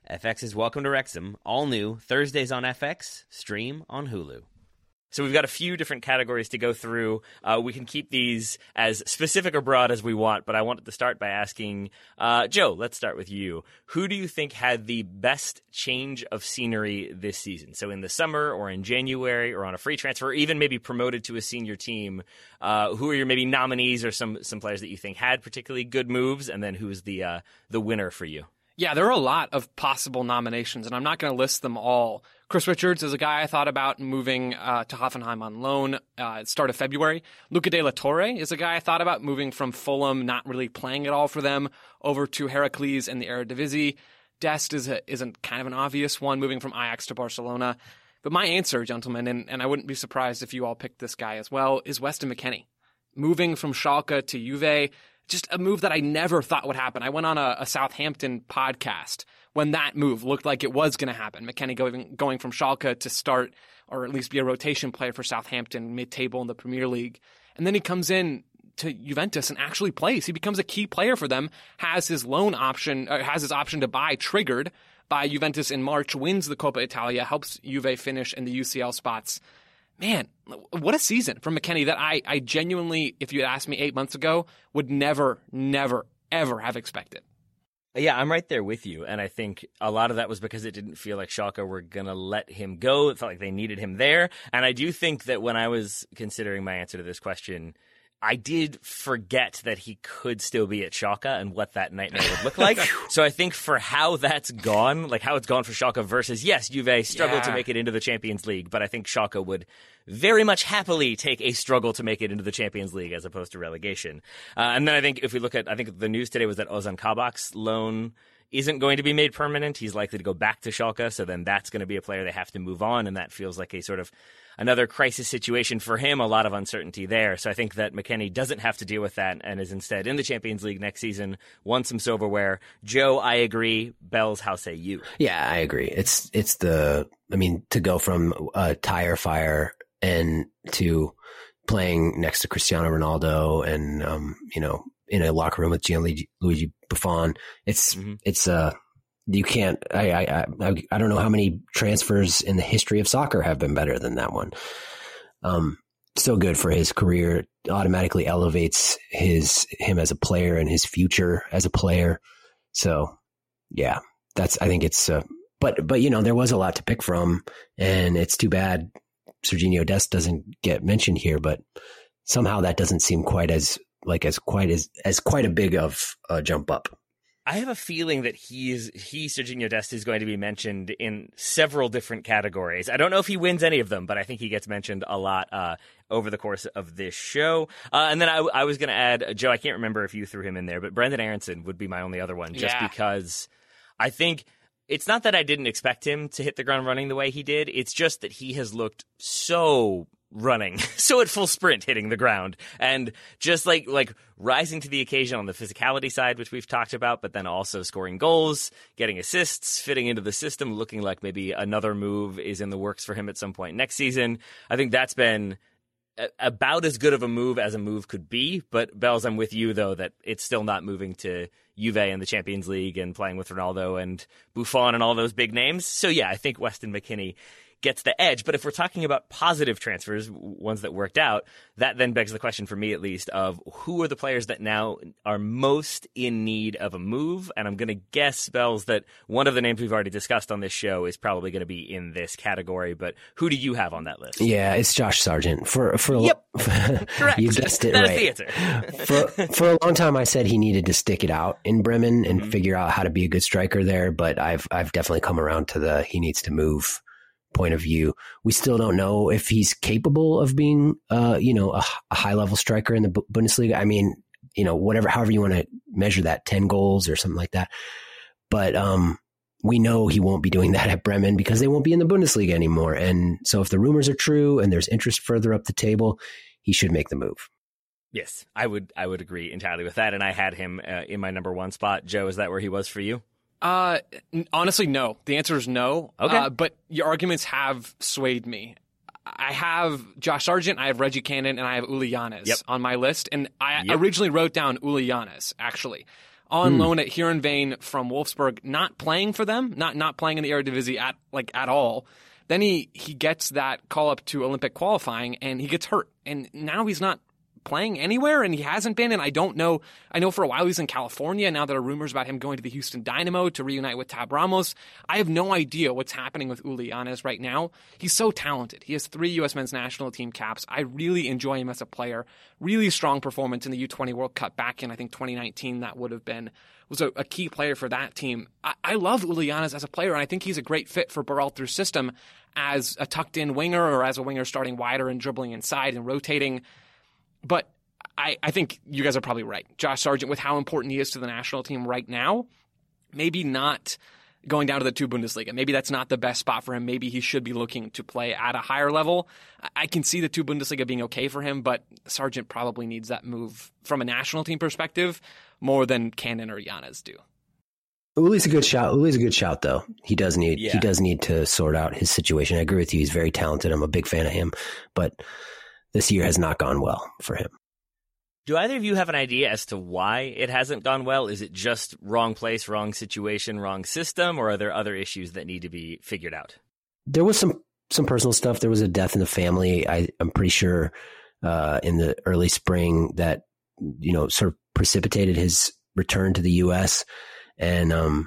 F X's Welcome to Wrexham, all new, Thursdays on F X, stream on Hulu. So we've got a few different categories to go through. Uh, we can keep these as specific or broad as we want, but I wanted to start by asking, uh, Joe, let's start with you. Who do you think had the best change of scenery this season? So in the summer or in January or on a free transfer, or even maybe promoted to a senior team, uh, who are your maybe nominees or some some players that you think had particularly good moves, and then who's the uh, the winner for you? Yeah, there are a lot of possible nominations, and I'm not going to list them all. Chris Richards is a guy I thought about moving uh, to Hoffenheim on loan uh, at the start of February. Luca de la Torre is a guy I thought about moving from Fulham, not really playing at all for them, over to Heracles and the Eredivisie. Dest is, a, is a, kind of an obvious one, moving from Ajax to Barcelona. But my answer, gentlemen, and, and I wouldn't be surprised if you all picked this guy as well, is Weston McKennie. Moving from Schalke to Juve, just a move that I never thought would happen. I went on a, a Southampton podcast when that move looked like it was going to happen. McKennie going, going from Schalke to start, or at least be a rotation player for Southampton, mid-table in the Premier League. And then he comes in to Juventus and actually plays. He becomes a key player for them, has his loan option, uh, has his option to buy triggered by Juventus in March, wins the Coppa Italia, helps Juve finish in the U C L spots. Man, what a season from McKennie that I, I genuinely, if you had asked me eight months ago, would never, never, ever have expected. Yeah, I'm right there with you, and I think a lot of that was because it didn't feel like Schalke were going to let him go. It felt like they needed him there, and I do think that when I was considering my answer to this question, I did forget that he could still be at Schalke and what that nightmare would look like. So I think for how that's gone, like how it's gone for Schalke versus, yes, Juve struggled yeah. to make it into the Champions League, but I think Schalke would very much happily take a struggle to make it into the Champions League as opposed to relegation. Uh, and then I think if we look at, I think the news today was that Ozan Kabak's loan isn't going to be made permanent. He's likely to go back to Schalke, so then that's going to be a player they have to move on, and that feels like a sort of another crisis situation for him, a lot of uncertainty there. So I think that McKennie doesn't have to deal with that and is instead in the Champions League next season, won some silverware. Joe, I agree. Bells, how say you? Yeah, I agree. It's it's the, I mean, to go from a tire fire and to playing next to Cristiano Ronaldo and, um, you know, in a locker room with Gianluigi Buffon, it's, mm-hmm. it's, uh, you can't, I, I, I, I don't know how many transfers in the history of soccer have been better than that one. Um, so good for his career, automatically elevates his, him as a player and his future as a player. So yeah, that's, I think it's, uh, but, but, you know, there was a lot to pick from, and it's too bad Serginho Dest doesn't get mentioned here, but somehow that doesn't seem quite as, like as quite as, as quite a big of a jump up. I have a feeling that he's, he, Serginho Dest, is going to be mentioned in several different categories. I don't know if he wins any of them, but I think he gets mentioned a lot uh, over the course of this show. Uh, and then I, I was going to add, Joe, I can't remember if you threw him in there, but Brendan Aronson would be my only other one, just yeah. because I think it's not that I didn't expect him to hit the ground running the way he did. It's just that he has looked so running, so at full sprint hitting the ground, and just like like rising to the occasion on the physicality side, which we've talked about, but then also scoring goals, getting assists, fitting into the system, looking like maybe another move is in the works for him at some point next season. I think that's been a- about as good of a move as a move could be, but Bells, I'm with you, though, that it's still not moving to Juve in the Champions League and playing with Ronaldo and Buffon and all those big names. So yeah, I think Weston McKennie gets the edge. But if we're talking about positive transfers, ones that worked out, that then begs the question for me, at least, of who are the players that now are most in need of a move? And I'm going to guess, Bells, that one of the names we've already discussed on this show is probably going to be in this category. But who do you have on that list? Yeah, it's Josh Sargent. For for a yep, lo- correct. You guessed it that right. That is the answer. for for a long time, I said he needed to stick it out in Bremen and mm-hmm. figure out how to be a good striker there. But I've I've definitely come around to the he needs to move point of view. We still don't know if he's capable of being, uh, you know, a, a high level striker in the B- Bundesliga. I mean, you know, whatever, however you want to measure that, ten goals or something like that. But um, we know he won't be doing that at Bremen because they won't be in the Bundesliga anymore. And so if the rumors are true and there's interest further up the table, he should make the move. Yes, I would. I would agree entirely with that. And I had him uh, in my number one spot. Joe, is that where he was for you? Uh, honestly, no. The answer is no. Okay. Uh, but your arguments have swayed me. I have Josh Sargent, I have Reggie Cannon, and I have Uli Yanes yep. on my list. And I yep. originally wrote down Uli Yanes, actually, on Hmm. loan at Heerenveen from Wolfsburg, not playing for them, not not playing in the Eredivisie at like at all. Then he he gets that call up to Olympic qualifying, and he gets hurt, and now he's not playing anywhere, and he hasn't been. And I don't know. I know for a while he's in California. Now there are rumors about him going to the Houston Dynamo to reunite with Tab Ramos. I have no idea what's happening with Uli Yanez right now. He's so talented. He has three U S men's national team caps. I really enjoy him as a player. Really strong performance in the U twenty World Cup back in, I think, twenty nineteen. That would have been was a, a key player for that team. I, I love Uli Yanez as a player, and I think he's a great fit for Berhalter's system as a tucked-in winger or as a winger starting wider and dribbling inside and rotating. But I, I think you guys are probably right. Josh Sargent, with how important he is to the national team right now, maybe not going down to the two Bundesliga. Maybe that's not the best spot for him. Maybe he should be looking to play at a higher level. I can see the two Bundesliga being okay for him, but Sargent probably needs that move from a national team perspective more than Cannon or Yanez do. Uli's a good shout. Uli's a good shout, though. He does need Yeah. he does need to sort out his situation. I agree with you. He's very talented. I'm a big fan of him, but this year has not gone well for him. Do either of you have an idea as to why it hasn't gone well? Is it just wrong place, wrong situation, wrong system, or are there other issues that need to be figured out? There was some some personal stuff. There was a death in the family. I, I'm pretty sure uh, in the early spring that, you know, sort of precipitated his return to the U S. And um,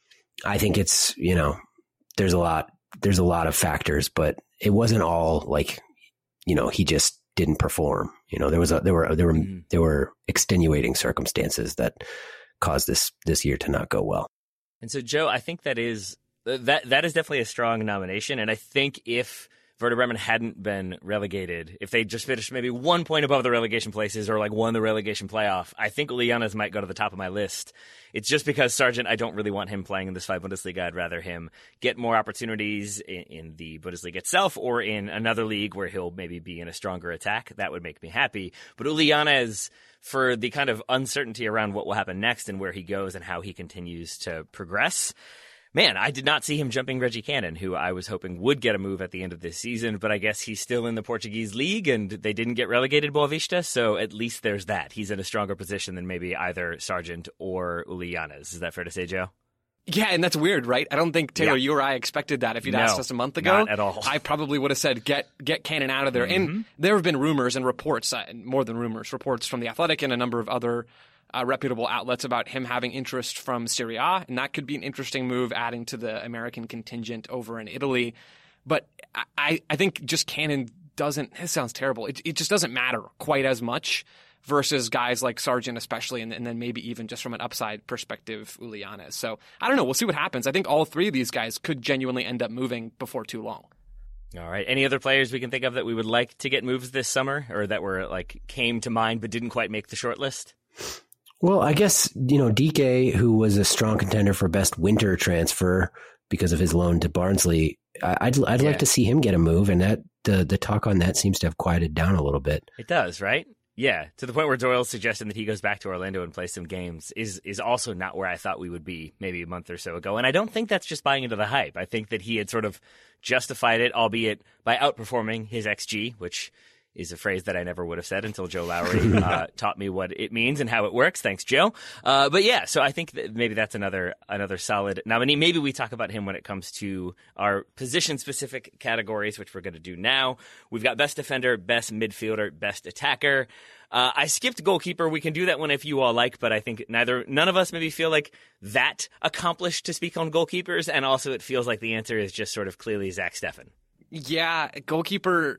I think it's, you know, there's a lot there's a lot of factors, but it wasn't all like, you know, he just didn't perform. You know, there was a, there were there were mm-hmm. there were extenuating circumstances that caused this this year to not go well. And so, Joe, I think that is that that is definitely a strong nomination. And I think if Werder Bremen hadn't been relegated, if they just finished maybe one point above the relegation places or like won the relegation playoff, I think Uli Yanez might go to the top of my list. It's just because Sargent, I don't really want him playing in this five Bundesliga. I'd rather him get more opportunities in, in the Bundesliga itself or in another league where he'll maybe be in a stronger attack. That would make me happy. But Uli Yanez, for the kind of uncertainty around what will happen next and where he goes and how he continues to progress, man, I did not see him jumping Reggie Cannon, who I was hoping would get a move at the end of this season, but I guess he's still in the Portuguese league and they didn't get relegated, Boa Vista, so at least there's that. He's in a stronger position than maybe either Sargent or Uli Yanez. Is that fair to say, Joe? Yeah, and that's weird, right? I don't think, Taylor, yeah. you or I expected that. If you'd no, asked us a month ago, not at all. I probably would have said, get get Cannon out of there. Mm-hmm. And there have been rumors and reports, uh, more than rumors, reports from The Athletic and a number of other Uh, reputable outlets about him having interest from Serie A, and that could be an interesting move adding to the American contingent over in Italy. But I, I think just Cannon doesn't, this sounds terrible, it, it just doesn't matter quite as much versus guys like Sargent especially, and, and then maybe even just from an upside perspective, Uli Yanez. So I don't know, we'll see what happens. I think all three of these guys could genuinely end up moving before too long. All right. Any other players we can think of that we would like to get moves this summer or that were like came to mind but didn't quite make the short list? Well, I guess, you know, D K, who was a strong contender for best winter transfer because of his loan to Barnsley, I'd I'd yeah. like to see him get a move, and that the the talk on that seems to have quieted down a little bit. It does, right? Yeah, to the point where Doyle's suggesting that he goes back to Orlando and plays some games is is also not where I thought we would be maybe a month or so ago. And I don't think that's just buying into the hype. I think that he had sort of justified it, albeit by outperforming his X G, which is a phrase that I never would have said until Joe Lowry uh, taught me what it means and how it works. Thanks, Joe. Uh, but yeah, so I think that maybe that's another another solid nominee. Maybe we talk about him when it comes to our position-specific categories, which we're going to do now. We've got best defender, best midfielder, best attacker. Uh, I skipped goalkeeper. We can do that one if you all like, but I think neither none of us maybe feel like that accomplished to speak on goalkeepers, and also it feels like the answer is just sort of clearly Zach Steffen. Yeah, goalkeeper.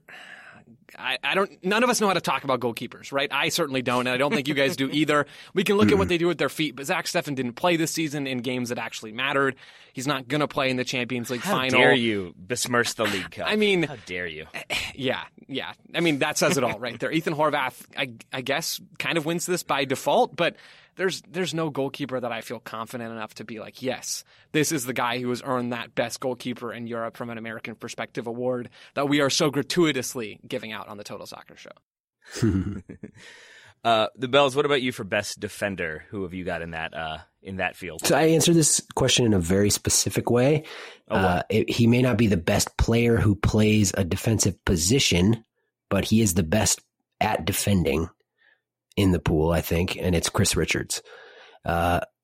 I, I don't. None of us know how to talk about goalkeepers, right? I certainly don't, and I don't think you guys do either. We can look at what they do with their feet, but Zach Steffen didn't play this season in games that actually mattered. He's not going to play in the Champions League how final. How dare you besmirch the League Cup? I mean, how dare you? Yeah, yeah. I mean, that says it all right there. Ethan Horvath, I, I guess, kind of wins this by default, but there's there's no goalkeeper that I feel confident enough to be like, yes, this is the guy who has earned that best goalkeeper in Europe from an American perspective award that we are so gratuitously giving out on the Total Soccer Show. uh, the Bells, what about you for best defender? Who have you got in that uh, in that field? So I answer this question in a very specific way. Oh, wow. uh, it, he may not be the best player who plays a defensive position, but he is the best at defending in the pool, I think, and it's Chris Richards. Uh,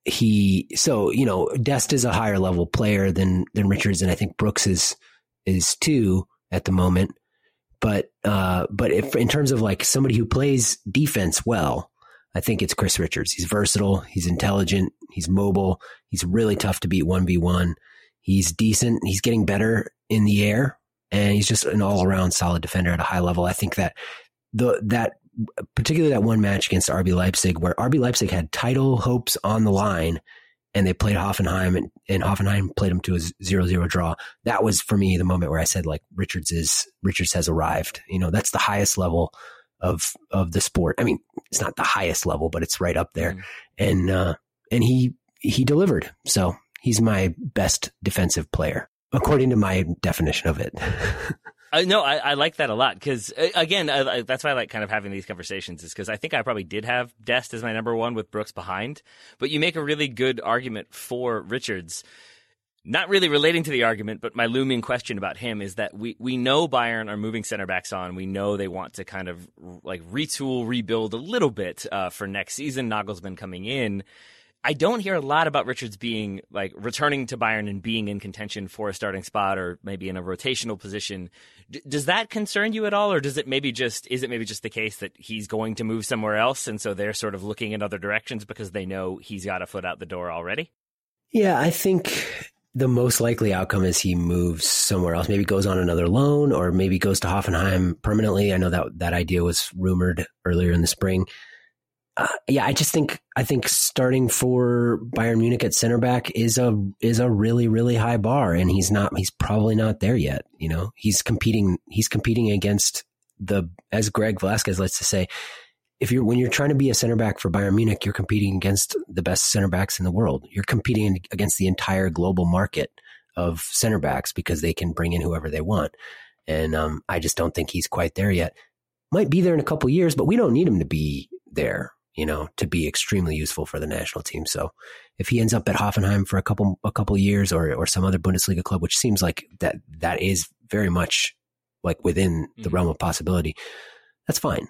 he, so, you know, Dest is a higher level player than, than Richards. And I think Brooks is, is too at the moment. But, uh, but if in terms of like somebody who plays defense well, I think it's Chris Richards. He's versatile. He's intelligent. He's mobile. He's really tough to beat one v one. He's decent. He's getting better in the air, and he's just an all around solid defender at a high level. I think that the, that, particularly that one match against R B Leipzig, where R B Leipzig had title hopes on the line, and they played Hoffenheim, and, and Hoffenheim played them to a zero zero draw. That was for me the moment where I said, like, Richards is Richards has arrived. You know, that's the highest level of of the sport. I mean, it's not the highest level, but it's right up there. Mm. And uh, and he he delivered. So he's my best defensive player, according to my definition of it. Uh, no, I, I like that a lot because, uh, again, I, I, that's why I like kind of having these conversations, is because I think I probably did have Dest as my number one with Brooks behind. But you make a really good argument for Richards. Not really relating to the argument, but my looming question about him is that we, we know Bayern are moving center backs on. We know they want to kind of like retool, rebuild a little bit uh, for next season. Nagelsmann coming in. I don't hear a lot about Richards being like returning to Bayern and being in contention for a starting spot or maybe in a rotational position. D- does that concern you at all, or does it maybe just is it maybe just the case that he's going to move somewhere else, and so they're sort of looking in other directions because they know he's got a foot out the door already? Yeah, I think the most likely outcome is he moves somewhere else. Maybe goes on another loan, or maybe goes to Hoffenheim permanently. I know that that idea was rumored earlier in the spring. Uh, yeah, I just think I think starting for Bayern Munich at center back is a is a really really high bar, and he's not he's probably not there yet. You know, he's competing he's competing against the, as Greg Velasquez likes to say, if you're when you're trying to be a center back for Bayern Munich, you're competing against the best center backs in the world. You're competing against the entire global market of center backs because they can bring in whoever they want, and um, I just don't think he's quite there yet. Might be there in a couple of years, but we don't need him to be there, you know, to be extremely useful for the national team. So if he ends up at Hoffenheim for a couple a couple of years, or or some other Bundesliga club, which seems like that that is very much like within the mm-hmm. realm of possibility, that's fine.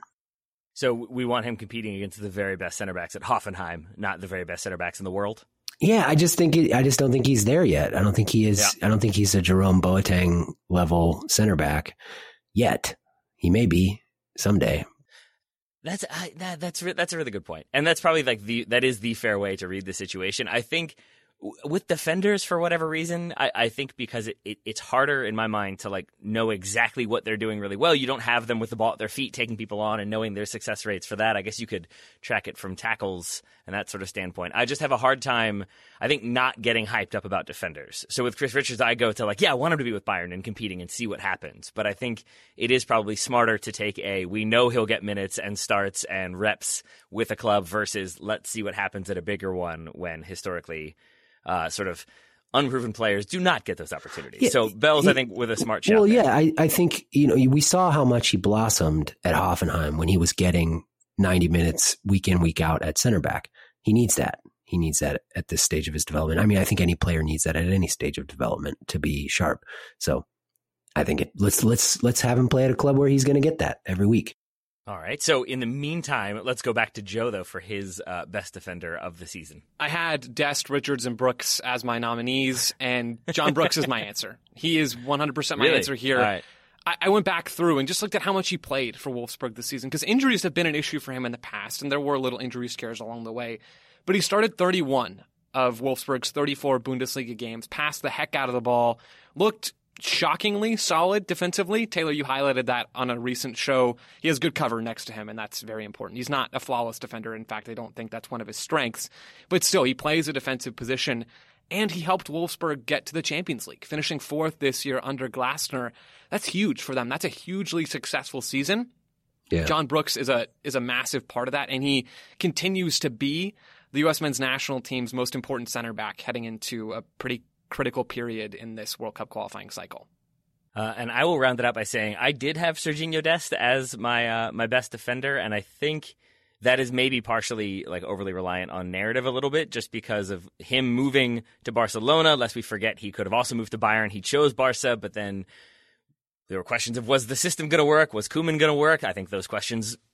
So we want him competing against the very best center backs at Hoffenheim, not the very best center backs in the world. Yeah, I just think it, I just don't think he's there yet. I don't think he is. Yeah. I don't think he's a Jerome Boateng level center back yet. He may be someday. That's I, that, that's that's a really good point, and that's probably like the that is the fair way to read the situation. I think w- with defenders, for whatever reason, I, I think because it, it it's harder in my mind to like know exactly what they're doing really well. You don't have them with the ball at their feet, taking people on and knowing their success rates for that. I guess you could track it from tackles and that sort of standpoint. I just have a hard time, I think, not getting hyped up about defenders. So with Chris Richards, I go to like, yeah, I want him to be with Bayern and competing and see what happens. But I think it is probably smarter to take a, we know he'll get minutes and starts and reps with a club versus let's see what happens at a bigger one when historically uh, sort of unproven players do not get those opportunities. Yeah, so Bells, he, I think, with a smart shot. Well, there. yeah, I, I think, you know, we saw how much he blossomed at Hoffenheim when he was getting ninety minutes week in, week out at center back. He needs that. He needs that at this stage of his development. I mean, I think any player needs that at any stage of development to be sharp. So I think it, let's let's let's have him play at a club where he's going to get that every week. All right. So in the meantime, let's go back to Joe, though, for his uh, best defender of the season. I had Dest, Richards, and Brooks as my nominees, and John Brooks is my answer. He is one hundred percent my really? answer here. All right. I went back through and just looked at how much he played for Wolfsburg this season, because injuries have been an issue for him in the past, and there were little injury scares along the way. But he started thirty-one of Wolfsburg's thirty-four Bundesliga games, passed the heck out of the ball, looked shockingly solid defensively. Taylor, you highlighted that on a recent show. He has good cover next to him, and that's very important. He's not a flawless defender. In fact, I don't think that's one of his strengths. But still, he plays a defensive position, and he helped Wolfsburg get to the Champions League, finishing fourth this year under Glasner. That's huge for them. That's a hugely successful season. Yeah. John Brooks is a is a massive part of that, and he continues to be the U S men's national team's most important center back heading into a pretty critical period in this World Cup qualifying cycle. Uh, and I will round it out by saying I did have Serginho Dest as my uh, my best defender, and I think that is maybe partially like overly reliant on narrative a little bit, just because of him moving to Barcelona. Lest we forget, he could have also moved to Bayern. He chose Barca, but then there were questions of, was the system going to work? Was Koeman going to work? I think those questions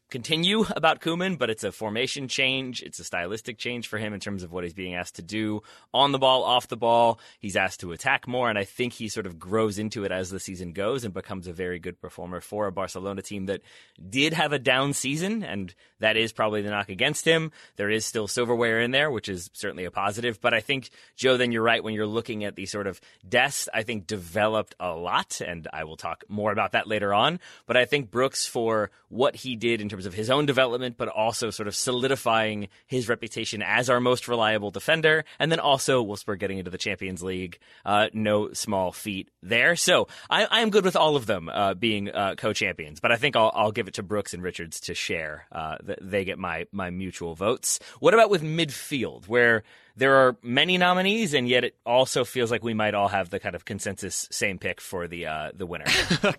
continue about Koeman, but it's a formation change. It's a stylistic change for him in terms of what he's being asked to do on the ball, off the ball. He's asked to attack more, and I think he sort of grows into it as the season goes and becomes a very good performer for a Barcelona team that did have a down season, and that is probably the knock against him. There is still silverware in there, which is certainly a positive, but I think, Joe, then you're right when you're looking at the sort of Dest, I think developed a lot, and I will talk more about that later on, but I think Brooks, for what he did in terms of his own development, but also sort of solidifying his reputation as our most reliable defender. And then also, Wolfsburg getting into the Champions League, uh, no small feat there. So I, I am good with all of them uh, being uh, co-champions, but I think I'll, I'll give it to Brooks and Richards to share. Uh, they get my, my mutual votes. What about with midfield, where there are many nominees, and yet it also feels like we might all have the kind of consensus same pick for the uh, the winner?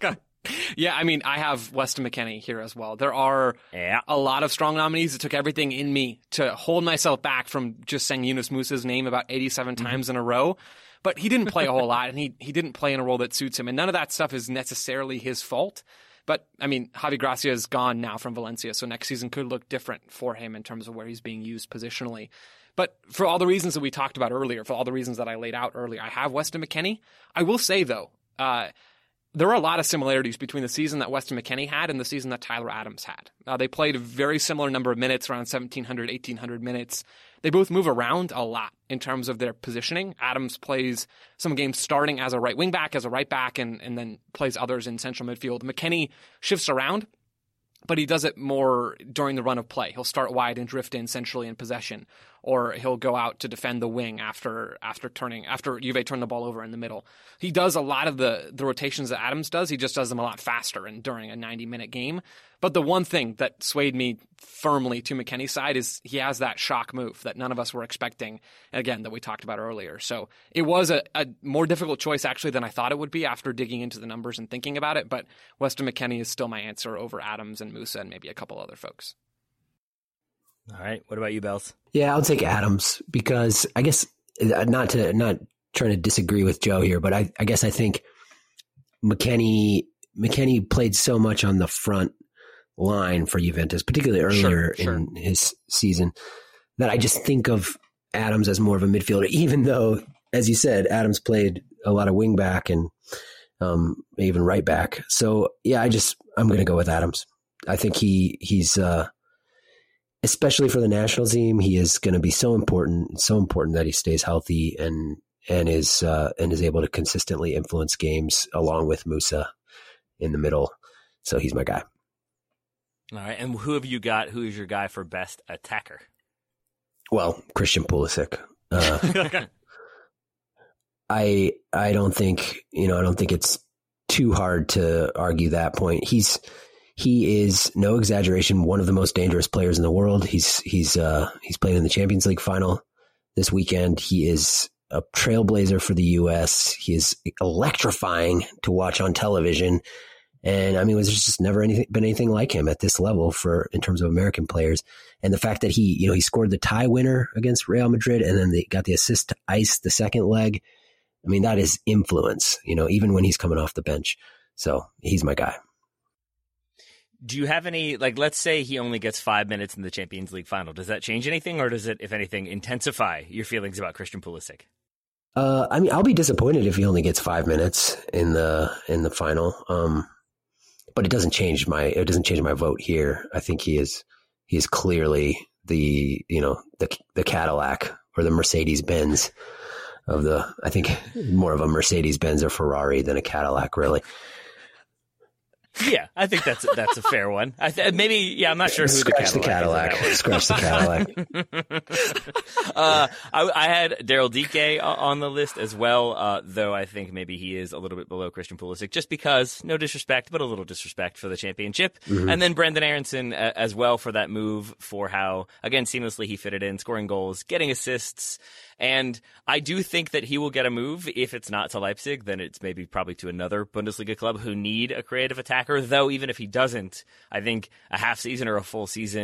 Yeah, I mean, I have Weston McKennie here as well. There are yeah. a lot of strong nominees. It took everything in me to hold myself back from just saying Yunus Musa's name about eighty-seven mm-hmm. times in a row. But he didn't play a whole lot, and he, he didn't play in a role that suits him. And none of that stuff is necessarily his fault. But, I mean, Javi Gracia is gone now from Valencia, so next season could look different for him in terms of where he's being used positionally. But for all the reasons that we talked about earlier, for all the reasons that I laid out earlier, I have Weston McKennie. I will say, though, uh, there are a lot of similarities between the season that Weston McKennie had and the season that Tyler Adams had. Uh, they played a very similar number of minutes, around seventeen hundred, eighteen hundred minutes. They both move around a lot in terms of their positioning. Adams plays some games starting as a right wing back, as a right back, and, and then plays others in central midfield. McKennie shifts around, but he does it more during the run of play. He'll start wide and drift in centrally in possession, or he'll go out to defend the wing after after turning after Juve turn the ball over in the middle. He does a lot of the, the rotations that Adams does. He just does them a lot faster and during a ninety-minute game. But the one thing that swayed me firmly to McKennie's side is he has that shock move that none of us were expecting, again, that we talked about earlier. So it was a, a more difficult choice, actually, than I thought it would be after digging into the numbers and thinking about it. But Weston McKennie is still my answer over Adams and Musa and maybe a couple other folks. All right. What about you, Bells? Yeah, I'll take Adams because I guess not to not trying to disagree with Joe here, but I, I guess I think McKennie McKennie played so much on the front line for Juventus, particularly earlier sure, sure. in his season, that I just think of Adams as more of a midfielder, even though, as you said, Adams played a lot of wing back and um, even right back. So yeah, I just I'm going to go with Adams. I think he he's. Uh, Especially for the national team, he is going to be so important, so important that he stays healthy and and is uh, and is able to consistently influence games along with Musa in the middle. So he's my guy. All right, and who have you got? Who is your guy for best attacker? Well, Christian Pulisic. Uh, I I don't think you know I don't think it's too hard to argue that point. He's He is, no exaggeration, one of the most dangerous players in the world. He's he's uh, he's playing in the Champions League final this weekend. He is a trailblazer for the U S. He is electrifying to watch on television. And I mean, there's just never anything been anything like him at this level for in terms of American players. And the fact that he, you know, he scored the tie winner against Real Madrid and then they got the assist to ice the second leg. I mean, that is influence, you know, even when he's coming off the bench. So he's my guy. Do you have any, like, let's say he only gets five minutes in the Champions League final. Does that change anything, or does it, if anything, intensify your feelings about Christian Pulisic? Uh, I mean, I'll be disappointed if he only gets five minutes in the in the final. Um, but it doesn't change my it doesn't change my vote here. I think he is he is clearly the you know the the Cadillac or the Mercedes Benz of the. I think more of a Mercedes Benz or Ferrari than a Cadillac, really. Yeah, I think that's that's a fair one. I th- maybe, yeah, I'm not sure who Scratch the Cadillac. The Cadillac. Scratch the Cadillac. uh, I, I had Daryl Dike on the list as well, uh, though I think maybe he is a little bit below Christian Pulisic, just because, no disrespect, but a little disrespect for the championship. Mm-hmm. And then Brendan Aronson uh, as well for that move, for how, again, seamlessly he fitted in, scoring goals, getting assists. And I do think that he will get a move. If it's not to Leipzig, then it's maybe probably to another Bundesliga club who need a creative attacker. Though even if he doesn't, I think a half season or a full season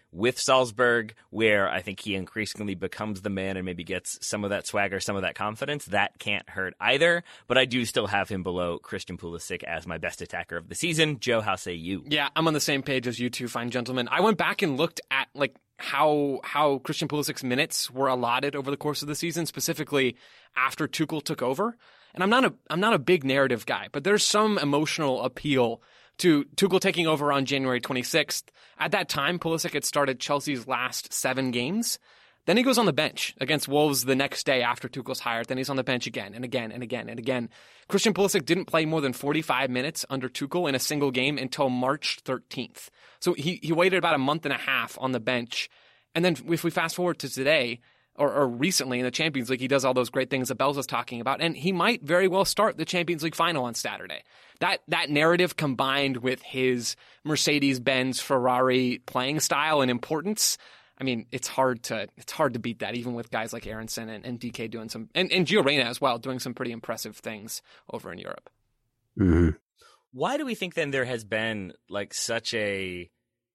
with Salzburg, where I think he increasingly becomes the man and maybe gets some of that swagger, some of that confidence. That can't hurt either. But I do still have him below Christian Pulisic as my best attacker of the season. Joe, how say you? Yeah, I'm on the same page as you two fine gentlemen. I went back and looked at like how how Christian Pulisic's minutes were allotted over the course of the season, specifically after Tuchel took over. And I'm not a I'm not a big narrative guy, but there's some emotional appeal to Tuchel taking over on January twenty-sixth. At that time, Pulisic had started Chelsea's last seven games. Then he goes on the bench against Wolves the next day after Tuchel's hired. Then he's on the bench again and again and again and again. Christian Pulisic didn't play more than forty-five minutes under Tuchel in a single game until March thirteenth. So he, he waited about a month and a half on the bench. And then if we fast forward to today, or, or recently in the Champions League, he does all those great things that Bells was talking about, and he might very well start the Champions League final on Saturday. That that narrative combined with his Mercedes-Benz Ferrari playing style and importance, I mean, it's hard to it's hard to beat that, even with guys like Aronson and, and D K doing some, and, and Gio Reyna as well, doing some pretty impressive things over in Europe. Mm-hmm. Why do we think then there has been like such a,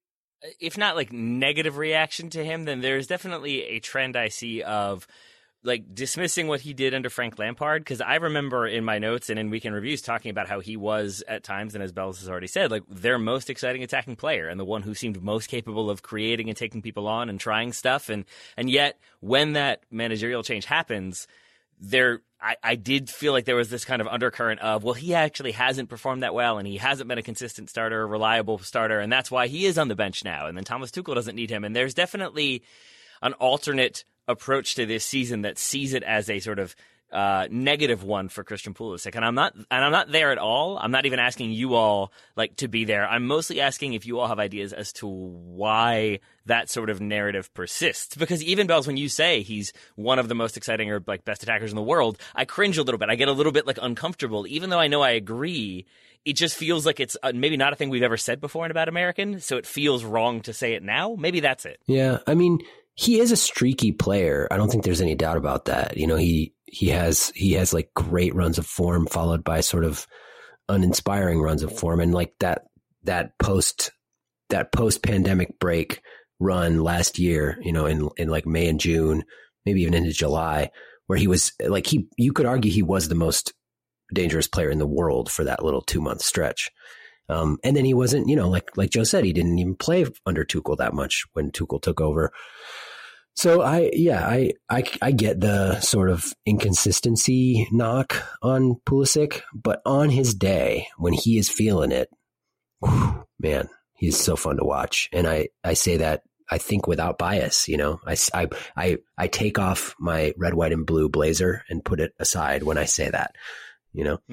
if not like negative reaction to him, then there's definitely a trend I see of like dismissing what he did under Frank Lampard? Because I remember in my notes and in weekend reviews talking about how he was at times, and as Bells has already said, like their most exciting attacking player and the one who seemed most capable of creating and taking people on and trying stuff. And and yet when that managerial change happens, there I, I did feel like there was this kind of undercurrent of, well, he actually hasn't performed that well and he hasn't been a consistent starter, a reliable starter, and that's why he is on the bench now. And then Thomas Tuchel doesn't need him. And there's definitely an alternate approach to this season that sees it as a sort of uh, negative one for Christian Pulisic, and I'm not, and I'm not there at all. I'm not even asking you all like to be there. I'm mostly asking if you all have ideas as to why that sort of narrative persists. Because even Bells, when you say he's one of the most exciting or like best attackers in the world, I cringe a little bit. I get a little bit like uncomfortable, even though I know I agree. It just feels like it's maybe not a thing we've ever said before in About American, so it feels wrong to say it now. Maybe that's it. Yeah, I mean, he is a streaky player. I don't think there's any doubt about that. You know, he he has he has like great runs of form followed by sort of uninspiring runs of form, and like that that post that post pandemic break run last year, you know, in in like May and June, maybe even into July, where he was like he you could argue he was the most dangerous player in the world for that little two month stretch. Um, and then he wasn't, you know, like like Joe said, he didn't even play under Tuchel that much when Tuchel took over. So I, yeah, I, I, I get the sort of inconsistency knock on Pulisic, but on his day when he is feeling it, whew, man, he's so fun to watch. And I, I say that I think without bias, you know, I, I, I, I take off my red, white, and blue blazer and put it aside when I say that, you know.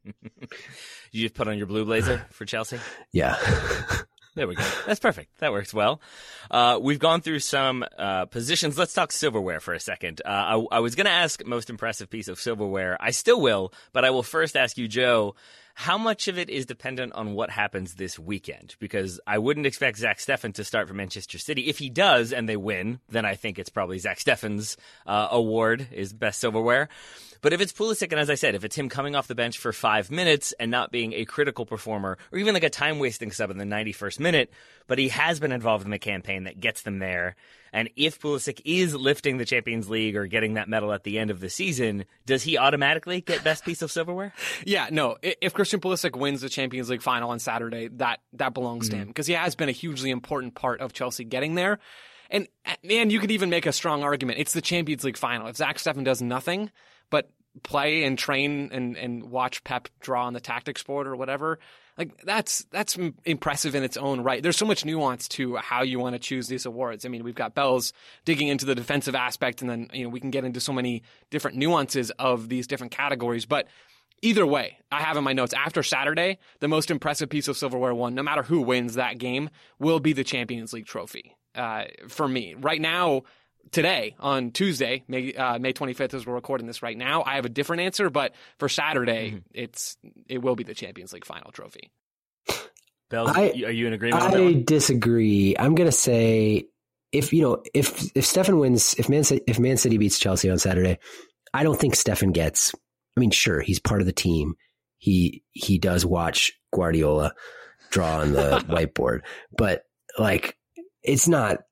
You just put on your blue blazer for Chelsea? Yeah. There we go. That's perfect. That works well. Uh, we've gone through some uh, positions. Let's talk silverware for a second. Uh, I, I was going to ask most impressive piece of silverware. I still will, but I will first ask you, Joe, how much of it is dependent on what happens this weekend? Because I wouldn't expect Zach Steffen to start for Manchester City. If he does and they win, then I think it's probably Zach Steffen's uh, award is best silverware. But if it's Pulisic, and as I said, if it's him coming off the bench for five minutes and not being a critical performer, or even like a time-wasting sub in the ninety-first minute, but he has been involved in the campaign that gets them there, and if Pulisic is lifting the Champions League or getting that medal at the end of the season, does he automatically get best piece of silverware? Yeah, no. If Christian Pulisic wins the Champions League final on Saturday, that, that belongs mm-hmm. to him, because he has been a hugely important part of Chelsea getting there. And, man, you could even make a strong argument. It's the Champions League final. If Zach Steffen does nothing but play and train and, and watch Pep draw on the tactics board or whatever, like that's that's impressive in its own right. There's so much nuance to how you want to choose these awards. I mean, we've got Bells digging into the defensive aspect, and then you know we can get into so many different nuances of these different categories. But either way, I have in my notes, after Saturday, the most impressive piece of silverware won, no matter who wins that game, will be the Champions League trophy. Uh, for me, right now, today on Tuesday, May uh, May twenty-fifth, as we're recording this right now, I have a different answer. But for Saturday, mm-hmm. it's it will be the Champions League final trophy. Bells, I, are you in agreement? I on that one? disagree. I'm going to say if you know if if Steffen wins, if Man City, if Man City beats Chelsea on Saturday, I don't think Steffen gets. I mean, sure, he's part of the team. He he does watch Guardiola draw on the whiteboard, but like. It's not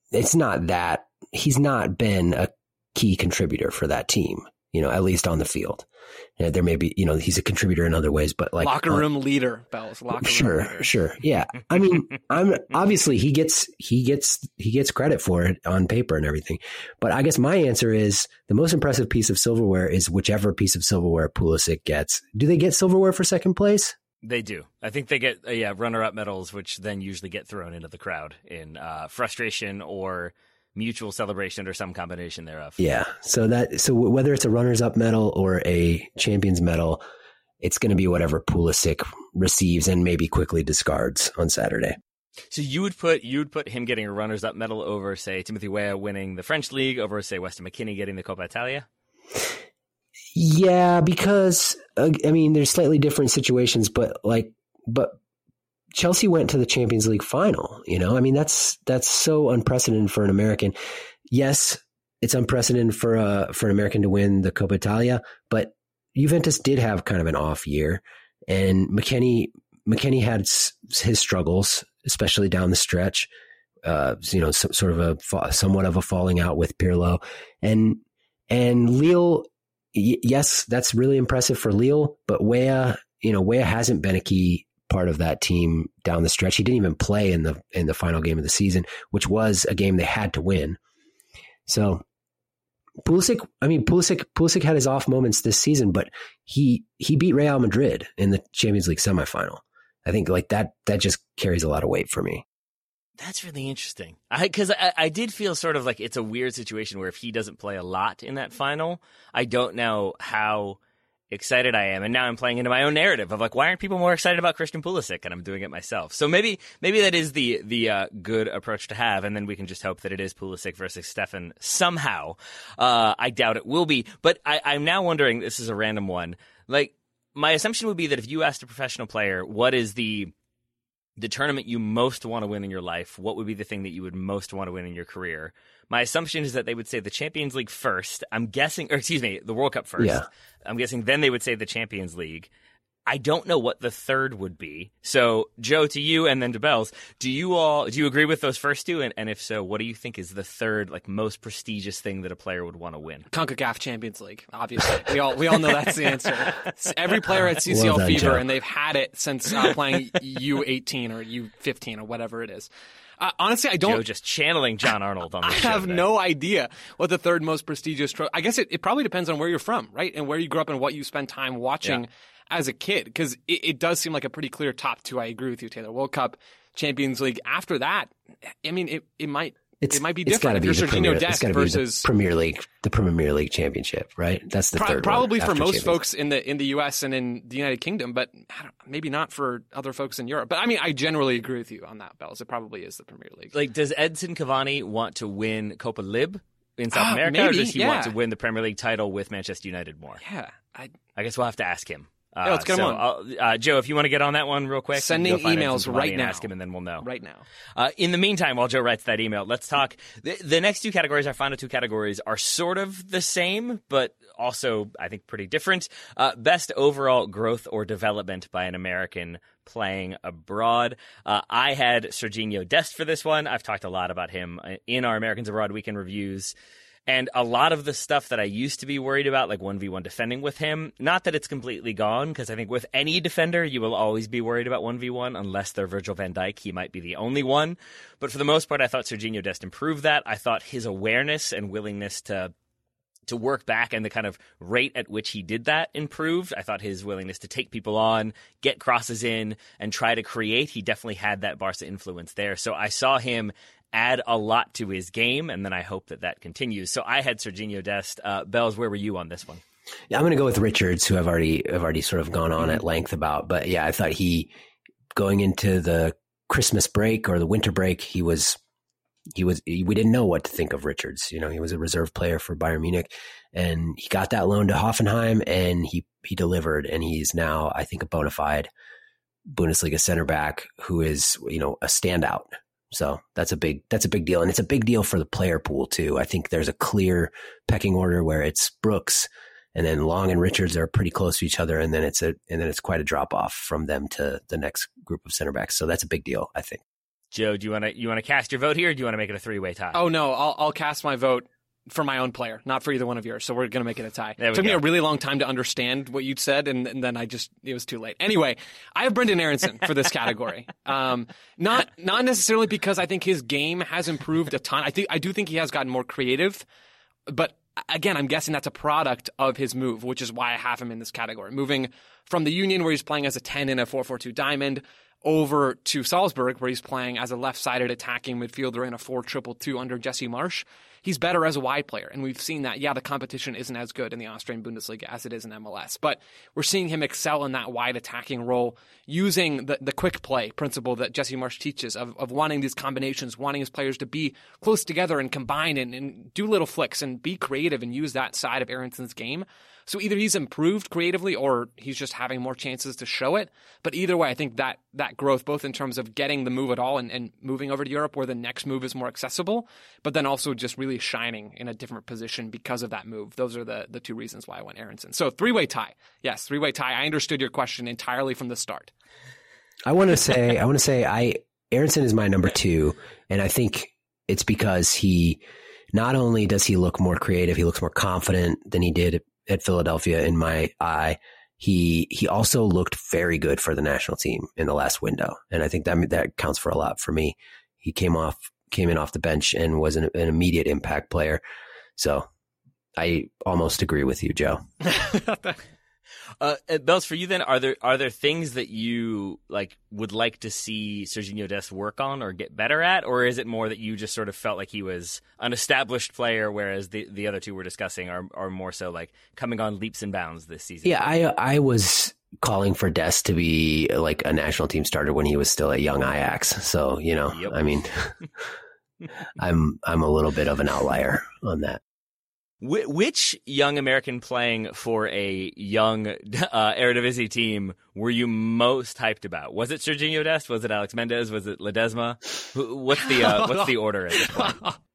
it's not that he's not been a key contributor for that team, you know, at least on the field. And there may be, you know, he's a contributor in other ways, but like locker room uh, leader, Bells. Locker sure, room leader. Sure. Yeah. I mean, I'm obviously he gets, he gets, he gets credit for it on paper and everything. But I guess my answer is the most impressive piece of silverware is whichever piece of silverware Pulisic gets. Do they get silverware for second place? They do. I think they get, uh, yeah, runner-up medals, which then usually get thrown into the crowd in uh, frustration or mutual celebration or some combination thereof. Yeah. So that, so whether it's a runners-up medal or a champions medal, it's going to be whatever Pulisic receives and maybe quickly discards on Saturday. So you would put you would put him getting a runners-up medal over, say, Timothy Weah winning the French league, over, say, Weston McKennie getting the Coppa Italia? Yeah, because uh, I mean, there's slightly different situations, but like, but Chelsea went to the Champions League final. You know, I mean, that's that's so unprecedented for an American. Yes, it's unprecedented for a for an American to win the Coppa Italia, but Juventus did have kind of an off year, and McKennie McKennie had s- his struggles, especially down the stretch. Uh, you know, so, sort of a somewhat of a falling out with Pirlo, and and Lille. Yes, that's really impressive for Lille, but Weah, you know, Weah hasn't been a key part of that team down the stretch. He didn't even play in the in the final game of the season, which was a game they had to win. So Pulisic, I mean, Pulisic, Pulisic had his off moments this season, but he he beat Real Madrid in the Champions League semifinal. I think like that that just carries a lot of weight for me. That's really interesting. I because I, I did feel sort of like it's a weird situation where if he doesn't play a lot in that final, I don't know how excited I am. And now I'm playing into my own narrative of like, why aren't people more excited about Christian Pulisic? And I'm doing it myself. So maybe maybe that is the the uh, good approach to have, and then we can just hope that it is Pulisic versus Stefan somehow. Uh, I doubt it will be, but I, I'm now wondering. This is a random one. Like my assumption would be that if you asked a professional player, what is the the tournament you most want to win in your life, what would be the thing that you would most want to win in your career? My assumption is that they would say the Champions League first. I'm guessing, or excuse me, the World Cup first. Yeah. I'm guessing then they would say the Champions League. I don't know what the third would be. So, Joe, to you and then to Bells, do you all do you agree with those first two? And, and if so, what do you think is the third, like, most prestigious thing that a player would want to win? CONCACAF Champions League, obviously. We all we all know that's the answer. Every player had C C L Well done, fever, Joe. and they've had it since uh, playing U eighteen or U fifteen or whatever it is. Uh, honestly, I don't. Joe just channeling John Arnold on the I show have today. no idea what the third most prestigious trophy. I guess it, it probably depends on where you're from, right? And where you grew up and what you spend time watching Yeah. as a kid. Because it, it does seem like a pretty clear top two. I agree with you, Taylor. World Cup, Champions League. After that, I mean, it, it might It's, it might be it's different. gotta If be you're the Serginho Premier, it's Dest gotta versus be the Premier League, the Premier League Championship, right? That's the Pro- third probably one for after most Champions. folks in the in the U S and in the United Kingdom, but I don't, maybe not for other folks in Europe. But I mean, I generally agree with you on that, Bells. It probably is the Premier League. Like, does Edson Cavani want to win Copa Lib in South Ah, America, or maybe, does he yeah. want to win the Premier League title with Manchester United more? yeah, I, I guess we'll have to ask him. Uh, Yeah, let's get him so on. I'll- Uh, Joe, if you want to get on that one real quick, Sending you can go find emails Edson Cavani right and now. Ask him, and then we'll know. right now. Uh, in the meantime, while Joe writes that email, let's talk. The, the next two categories, our final two categories, are sort of the same, but also, I think, pretty different. Uh, best overall growth or development by an American playing abroad. Uh, I had Serginho Dest for this one. I've talked a lot about him in our Americans Abroad Weekend reviews. And a lot of the stuff that I used to be worried about, like one v one defending with him, not that it's completely gone, because I think with any defender, you will always be worried about one v one, unless they're Virgil van Dijk. He might be the only one. But for the most part, I thought Serginho Dest improved that. I thought his awareness and willingness to to work back and the kind of rate at which he did that improved. I thought his willingness to take people on, get crosses in, and try to create, he definitely had that Barca influence there. So I saw him add a lot to his game, and then I hope that that continues. So I had Serginho Dest. Uh, Bells, where were you on this one? Yeah, I'm going to go with Richards, who I've already have already sort of gone on at length about. But yeah, I thought he going into the Christmas break or the winter break, he was he was we didn't know what to think of Richards. You know, he was a reserve player for Bayern Munich, and he got that loan to Hoffenheim, and he he delivered, and he's now, I think, a bona fide Bundesliga center back who is, you know, a standout. So that's a big, that's a big deal. And it's a big deal for the player pool too. I think there's a clear pecking order where it's Brooks and then Long and Richards are pretty close to each other. And then it's a, and then it's quite a drop off from them to the next group of center backs. So that's a big deal, I think. Joe, do you want to you want to cast your vote here, or do you want to make it a three way tie? Oh no, I'll I'll cast my vote for my own player, not for either one of yours. So we're going to make it a tie. It took go. me a really long time to understand what you'd said, and, and then I just, it was too late. Anyway, I have Brenden Aaronson for this category. Um, not not necessarily because I think his game has improved a ton. I think I do think he has gotten more creative, but again, I'm guessing that's a product of his move, which is why I have him in this category. Moving from the Union, where he's playing as a ten in a four four two diamond, over to Salzburg, where he's playing as a left-sided attacking midfielder in a four two two under Jesse Marsch. He's better as a wide player, and we've seen that. Yeah, the competition isn't as good in the Austrian Bundesliga as it is in M L S, but we're seeing him excel in that wide attacking role using the, the quick play principle that Jesse Marsch teaches of, of wanting these combinations, wanting his players to be close together and combine and, and do little flicks and be creative and use that side of Aaronson's game. So either he's improved creatively or he's just having more chances to show it. But either way, I think that that growth, both in terms of getting the move at all and, and moving over to Europe where the next move is more accessible, but then also just really shining in a different position because of that move. Those are the, the two reasons why I went Aaronson. So three-way tie. Yes, three-way tie. I understood your question entirely from the start. I want to say, I want to say I, Aaronson is my number two. And I think it's because he, not only does he look more creative, he looks more confident than he did at Philadelphia in my eye. He he also looked very good for the national team in the last window, and I think that that counts for a lot for me. He came off came in off the bench and was an, an immediate impact player. So I almost agree with you, Joe. Uh, Bells, for you then, are there are there things that you like would like to see Sergiño Dest work on or get better at, or is it more that you just sort of felt like he was an established player, whereas the, the other two we're discussing are are more so like coming on leaps and bounds this season? Yeah, I I was calling for Dest to be like a national team starter when he was still at young Ajax. So you know, yep. I mean, I'm I'm a little bit of an outlier on that. Which young American playing for a young uh, Eredivisie team were you most hyped about? Was it Sergiño Dest? Was it Alex Mendez? Was it Ledesma? What's the uh, what's the order at this point?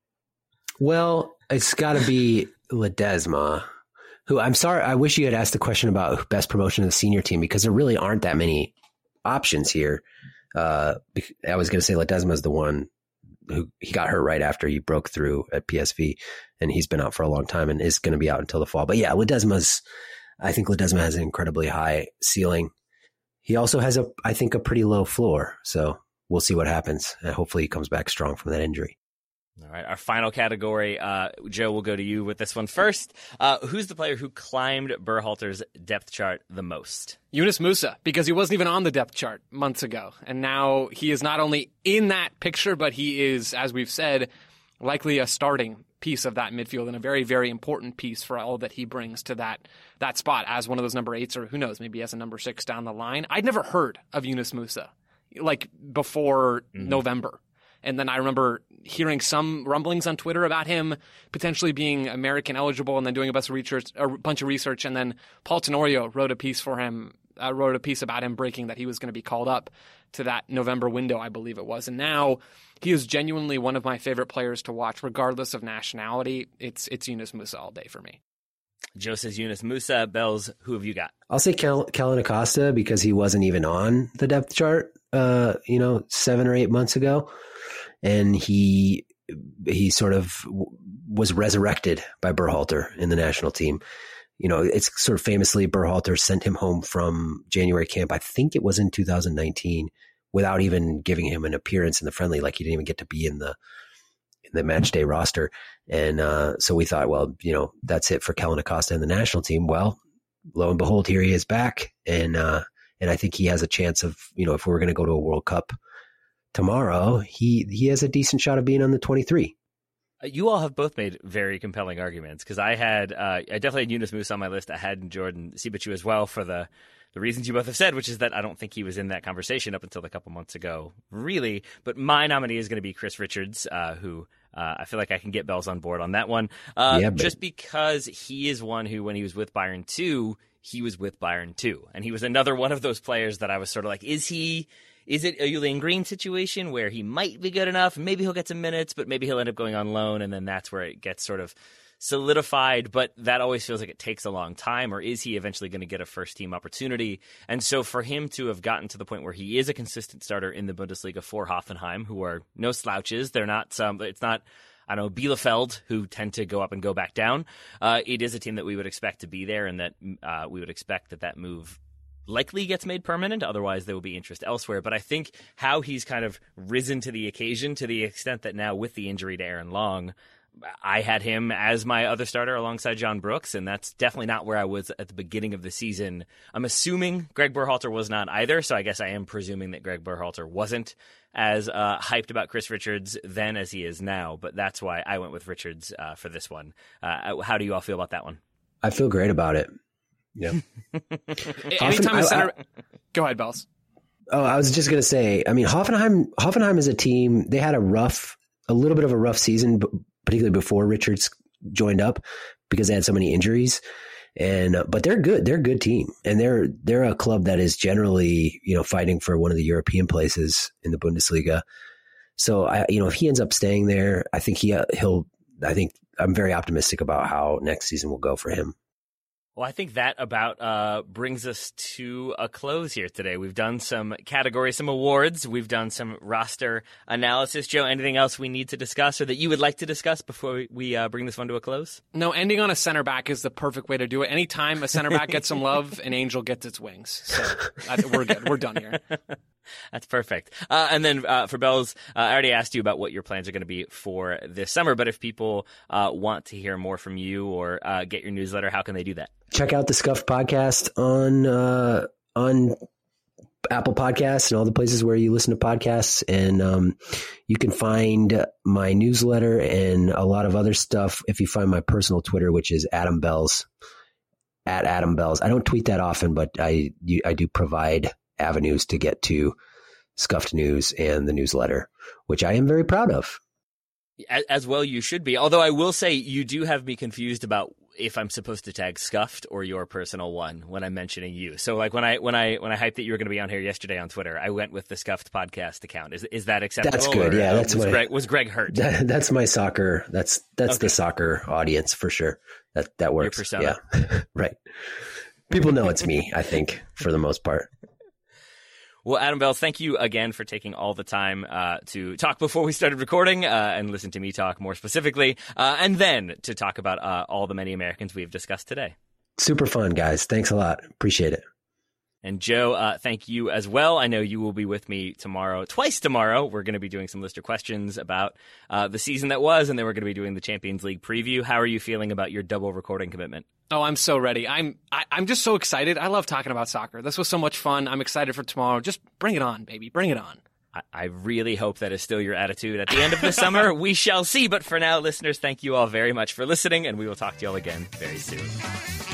Well, it's got to be Ledesma. Who I'm sorry, I wish you had asked the question about best promotion of the senior team because there really aren't that many options here. Uh, I was going to say Ledesma is the one who he got hurt right after he broke through at P S V, and he's been out for a long time and is going to be out until the fall. But yeah, Ledesma's, I think Ledesma has an incredibly high ceiling. He also has a, I think, a pretty low floor. So we'll see what happens. Uh, hopefully he comes back strong from that injury. All right, our final category, uh, Joe, we'll go to you with this one first. Uh, who's the player who climbed Berhalter's depth chart the most? Yunus Musah, because he wasn't even on the depth chart months ago. And now he is not only in that picture, but he is, as we've said, likely a starting piece of that midfield and a very, very important piece for all that he brings to that that spot as one of those number eights, or who knows, maybe as a number six down the line. I'd never heard of Yunus Musah, like before mm-hmm. November. And then I remember hearing some rumblings on Twitter about him potentially being American eligible and then doing a bunch of research, a bunch of research. And then Paul Tenorio wrote a piece for him, uh, wrote a piece about him breaking that he was going to be called up to that November window, I believe it was. And now he is genuinely one of my favorite players to watch, regardless of nationality. It's, it's Yunus Musah all day for me. Joe says Yunus Musah. Bells, who have you got? I'll say Kel- Kellen Acosta because he wasn't even on the depth chart, uh, you know, seven or eight months ago. And he he sort of was resurrected by Berhalter in the national team. You know, it's sort of famously Berhalter sent him home from January camp. I think it was in two thousand nineteen, without even giving him an appearance in the friendly. Like he didn't even get to be in the in the match day roster. And uh, so we thought, well, you know, that's it for Kellen Acosta and the national team. Well, lo and behold, here he is back, and uh, and I think he has a chance of, you know, if we were going to go to a World Cup tomorrow, he he has a decent shot of being on the twenty-three. You all have both made very compelling arguments because I had, uh, I definitely had Yunus Musah on my list. I had Jordan Siebatcheu as well for the, the reasons you both have said, which is that I don't think he was in that conversation up until a couple months ago, really. But my nominee is going to be Chris Richards, uh, who uh, I feel like I can get Bells on board on that one. Uh, yeah, just because he is one who, when he was with Bayern two, he was with Bayern two. And he was another one of those players that I was sort of like, is he... Is it a Julian Green situation where he might be good enough? Maybe he'll get some minutes, but maybe he'll end up going on loan, and then that's where it gets sort of solidified, but that always feels like it takes a long time. Or is he eventually going to get a first-team opportunity? And so for him to have gotten to the point where he is a consistent starter in the Bundesliga for Hoffenheim, who are no slouches, they're not some, it's not, I don't know, Bielefeld, who tend to go up and go back down. Uh, it is a team that we would expect to be there, and that uh, we would expect that that move likely gets made permanent. Otherwise, there will be interest elsewhere. But I think how he's kind of risen to the occasion, to the extent that now with the injury to Aaron Long, I had him as my other starter alongside John Brooks, and that's definitely not where I was at the beginning of the season. I'm assuming Greg Berhalter was not either, so I guess I am presuming that Greg Berhalter wasn't as uh, hyped about Chris Richards then as he is now, but that's why I went with Richards uh, for this one. Uh, how do you all feel about that one? I feel great about it. Yeah. Anytime a center... I, I, Go ahead, Bells. Oh, I was just going to say, I mean, Hoffenheim, Hoffenheim is a team, they had a rough, a little bit of a rough season, but particularly before Richards joined up, because they had so many injuries. And uh, but they're good. They're a good team, and they're they're a club that is generally, you know, fighting for one of the European places in the Bundesliga. So I, you know, if he ends up staying there, I think he uh, he'll. I think I'm very optimistic about how next season will go for him. Well, I think that about uh, brings us to a close here today. We've done some categories, some awards. We've done some roster analysis. Joe, anything else we need to discuss or that you would like to discuss before we, we uh, bring this one to a close? No, ending on a center back is the perfect way to do it. Anytime a center back gets some love, an angel gets its wings. So I, we're good. We're done here. That's perfect. Uh, and then uh, for Bells, uh, I already asked you about what your plans are going to be for this summer, but if people uh, want to hear more from you or uh, get your newsletter, how can they do that? Check out the Scuffed Podcast on uh, on Apple Podcasts and all the places where you listen to podcasts. And um, you can find my newsletter and a lot of other stuff if you find my personal Twitter, which is Adam Bells, at Adam Bells. I don't tweet that often, but I, you, I do provide avenues to get to Scuffed News and the newsletter, which I am very proud of. As well you should be. Although I will say you do have me confused about if I'm supposed to tag Scuffed or your personal one when I'm mentioning you. So like when I when I when I hyped that you were going to be on here yesterday on Twitter, I went with the Scuffed Podcast account. Is is that acceptable? That's good. Or, yeah, uh, that's was my, Greg, was Greg hurt? That, that's my soccer. That's that's okay. the soccer audience for sure. That that works. Your persona. Yeah, right. People know it's me, I think, for the most part. Well, Adam Bells, thank you again for taking all the time uh, to talk before we started recording uh, and listen to me talk more specifically, uh, and then to talk about uh, all the many Americans we've discussed today. Super fun, guys. Thanks a lot. Appreciate it. And Joe, uh, thank you as well. I know you will be with me tomorrow, twice tomorrow. We're going to be doing some listener questions about uh, the season that was, and then we're going to be doing the Champions League preview. How are you feeling about your double recording commitment? Oh, I'm so ready. I'm I, I'm just so excited. I love talking about soccer. This was so much fun. I'm excited for tomorrow. Just bring it on, baby. Bring it on. I, I really hope that is still your attitude at the end of the summer. We shall see. But for now, listeners, thank you all very much for listening, and we will talk to you all again very soon.